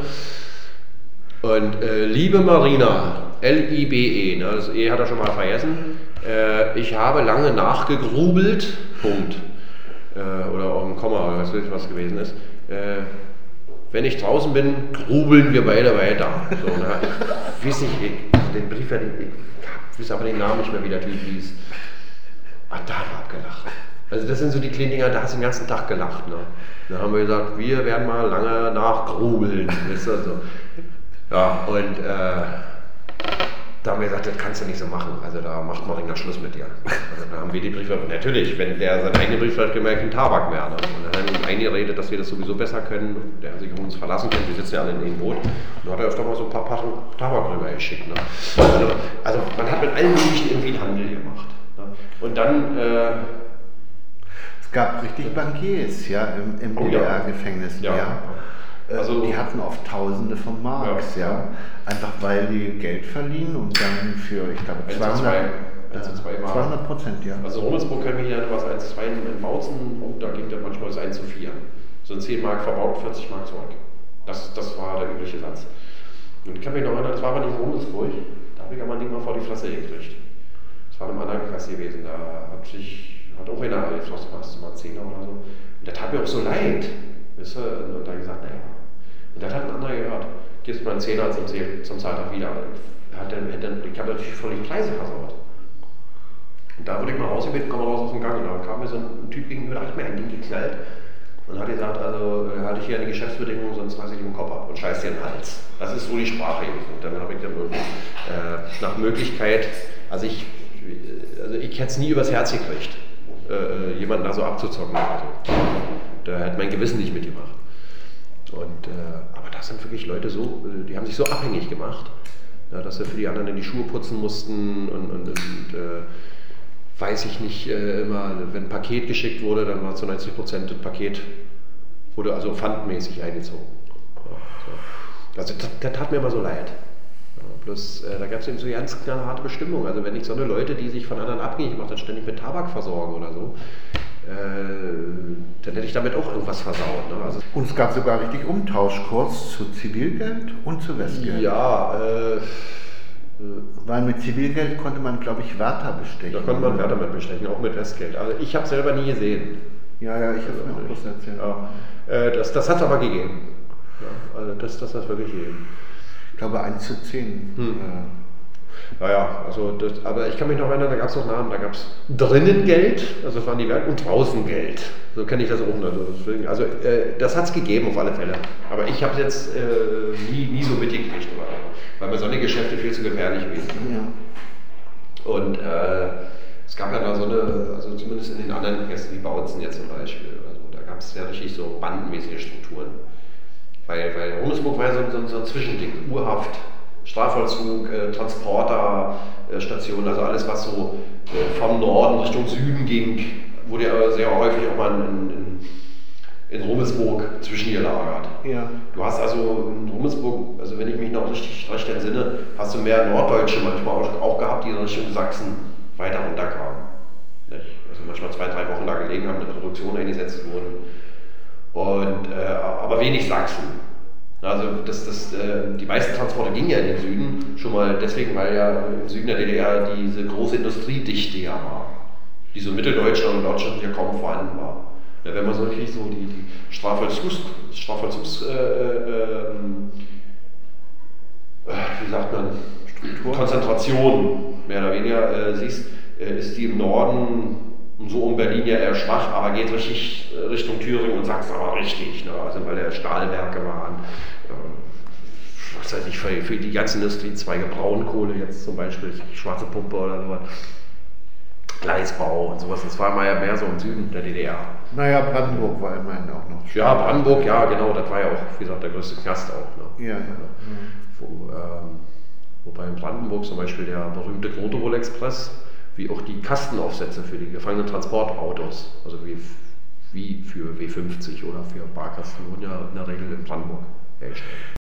Und äh, liebe Marina, L I B E, ne, das E hat er schon mal vergessen, äh, ich habe lange nachgegrubelt, Punkt. Äh, oder auch ein Komma, oder was weiß ich, was gewesen ist. Äh, wenn ich draußen bin, grubeln wir beide weiter. So, na, ich weiß nicht, ich, den Brief, ich, ich weiß aber den Namen nicht mehr, wie der Typ hieß. Ah, da haben wir abgelacht. Also das sind so die kleinen Dinger, da hast du den ganzen Tag gelacht. Ne? Da haben wir gesagt, wir werden mal lange nachgrubeln. Weißt du, so. Ja, und äh, da haben wir gesagt, das kannst du nicht so machen. Also da macht man den Schluss mit dir. Also da haben wir die Briefe, natürlich, wenn der seinen eigenen Brief hat, gemerkt, kein Tabak mehr. Ne? Und dann haben wir ihm eingeredet, dass wir das sowieso besser können. Und der sich auf uns verlassen kann. Wir sitzen ja alle in dem Boot. Und da hat er öfter mal so ein paar Packen Tabak rüber geschickt. Ne? Also, also man hat mit allen möglichen irgendwie einen Handel gemacht. Ne? Und dann... Äh, es gab richtig Bankiers, ja, im, im oh, D D R-Gefängnis. Ja. Ja. Also, die hatten oft Tausende von Marks, ja. ja. Einfach weil die Geld verliehen und dann für, ich glaube, zweihundert Prozent, ja. Also Rummelsburg kann mich ja was eins zu zwei in Bautzen und da ging dann manchmal das eins zu vier. So zehn Mark verbaut, vierzig Mark zurück. Das, das war der übliche Satz. Und ich kann mich noch erinnern, das war aber nicht in Rummelsburg, da habe ich aber nicht mal vor die Fresse gekriegt. Das war in einem anderen Klasse gewesen, da hat sich, hat auch einer geflossen, was mal Zehner oder so. Und das tat mir auch so leid. Weißt du? Und da gesagt, naja. Und das hat ein anderer gehört. Gibst mal einen Zehner zum, zum Zahltag wieder. Hat dann, dann, ich habe natürlich voll die Preise versaut. Und da wurde ich mal rausgebeten, komm mal raus aus dem Gang. Und da kam mir so ein Typ gegenüber, da hat mir ein Ding geknallt. Und hat gesagt, also hatte ich hier eine Geschäftsbedingung, sonst reiße ich den Kopf ab und scheiß dir den Hals. Das ist so die Sprache gewesen. Und dann habe ich dann irgendwie äh, nach Möglichkeit, also ich, also ich hätte es nie übers Herz gekriegt, äh, jemanden da so abzuzocken. Also, da hat mein Gewissen nicht mitgemacht. Und, äh, aber das sind wirklich Leute so, die haben sich so abhängig gemacht, ja, dass sie für die anderen in die Schuhe putzen mussten und, und, und äh, weiß ich nicht, äh, immer, wenn ein Paket geschickt wurde, dann war zu neunzig Prozent das Paket wurde also pfandmäßig eingezogen. Ja, so. Also das, das tat mir immer so leid. Ja, bloß äh, da gab es eben so ganz harte Bestimmungen. Also wenn ich so eine Leute, die sich von anderen abhängig gemacht haben, ständig mit Tabak versorgen oder so, Äh, dann hätte ich damit auch irgendwas versaut. Ne? Also und es gab sogar richtig Umtauschkurs zu Zivilgeld und zu Westgeld. Ja, äh, weil mit Zivilgeld konnte man, glaube ich, Wärter bestechen. Da konnte man Wärter mit bestechen, auch mit Westgeld. Also ich habe es selber nie gesehen. Ja, ja, ich habe es mir auch bloß erzählt. Ja. Äh, das das hat es aber gegeben. Ja, also das, das hat es wirklich gegeben. Ich glaube eins zu zehn. Hm. Ja. Naja, also das, aber ich kann mich noch erinnern, da gab es noch Namen, da gab es drinnen Geld, also das waren die Werke, und draußen Geld. So kenne ich das auch. Also, deswegen, also äh, das hat es gegeben auf alle Fälle. Aber ich habe es jetzt äh, nie, nie so mitgekriegt, weil mir solche Geschäfte viel zu gefährlich gewesen sind. Ja. Und äh, es gab ja da so eine, also zumindest in den anderen Kästen, wie Bautzen jetzt zum Beispiel, also, da gab es ja richtig so bandenmäßige Strukturen. Weil, weil Rummelsburg war ja so, so, so ein Zwischending, Urhaft. Strafvollzug, äh, Transporter, äh, Stationen, also alles, was so äh, vom Norden Richtung Süden ging, wurde ja sehr häufig auch mal in, in, in Rummelsburg zwischengelagert. Ja. Du hast also in Rummelsburg, also wenn ich mich noch richtig recht entsinne, hast du mehr Norddeutsche manchmal auch, auch gehabt, die in Richtung Sachsen weiter runterkamen. Nicht? Also manchmal zwei, drei Wochen da gelegen haben, eine Produktion eingesetzt wurden. Und, äh, aber wenig Sachsen. Also das, das, äh, die meisten Transporte gingen ja in den Süden, schon mal deswegen, weil ja im Süden der D D R diese große Industriedichte ja war, die so in Mitteldeutschland und Deutschland ja kaum vorhanden war. Ja, wenn man so wirklich so die, die Strafvollzugs, Strafvollzugs äh, äh, äh, wie sagt man, Struktur? Konzentration mehr oder weniger äh, siehst, äh, ist die im Norden so um Berlin ja eher schwach, aber geht richtig Richtung Thüringen und Sachsen aber richtig, ne? Also weil der Stahlwerke waren, äh, was weiß ich, für, für die ganze Industriezweige, Braunkohle jetzt zum Beispiel, schwarze Pumpe oder sowas, Gleisbau und sowas, das war mal ja mehr so im Süden der D D R. Naja, Brandenburg war immerhin auch noch. Ja, Brandenburg, ja genau, das war ja auch, wie gesagt, der größte Knast auch. Ne? Ja, ja. Wo, ähm, wobei in Brandenburg zum Beispiel der berühmte Grotowol Express, wie auch die Kastenaufsätze für die Gefangenentransportautos, also wie, wie für W fünfzig oder für Barkasten, wurden ja in der Regel in Brandenburg hergestellt.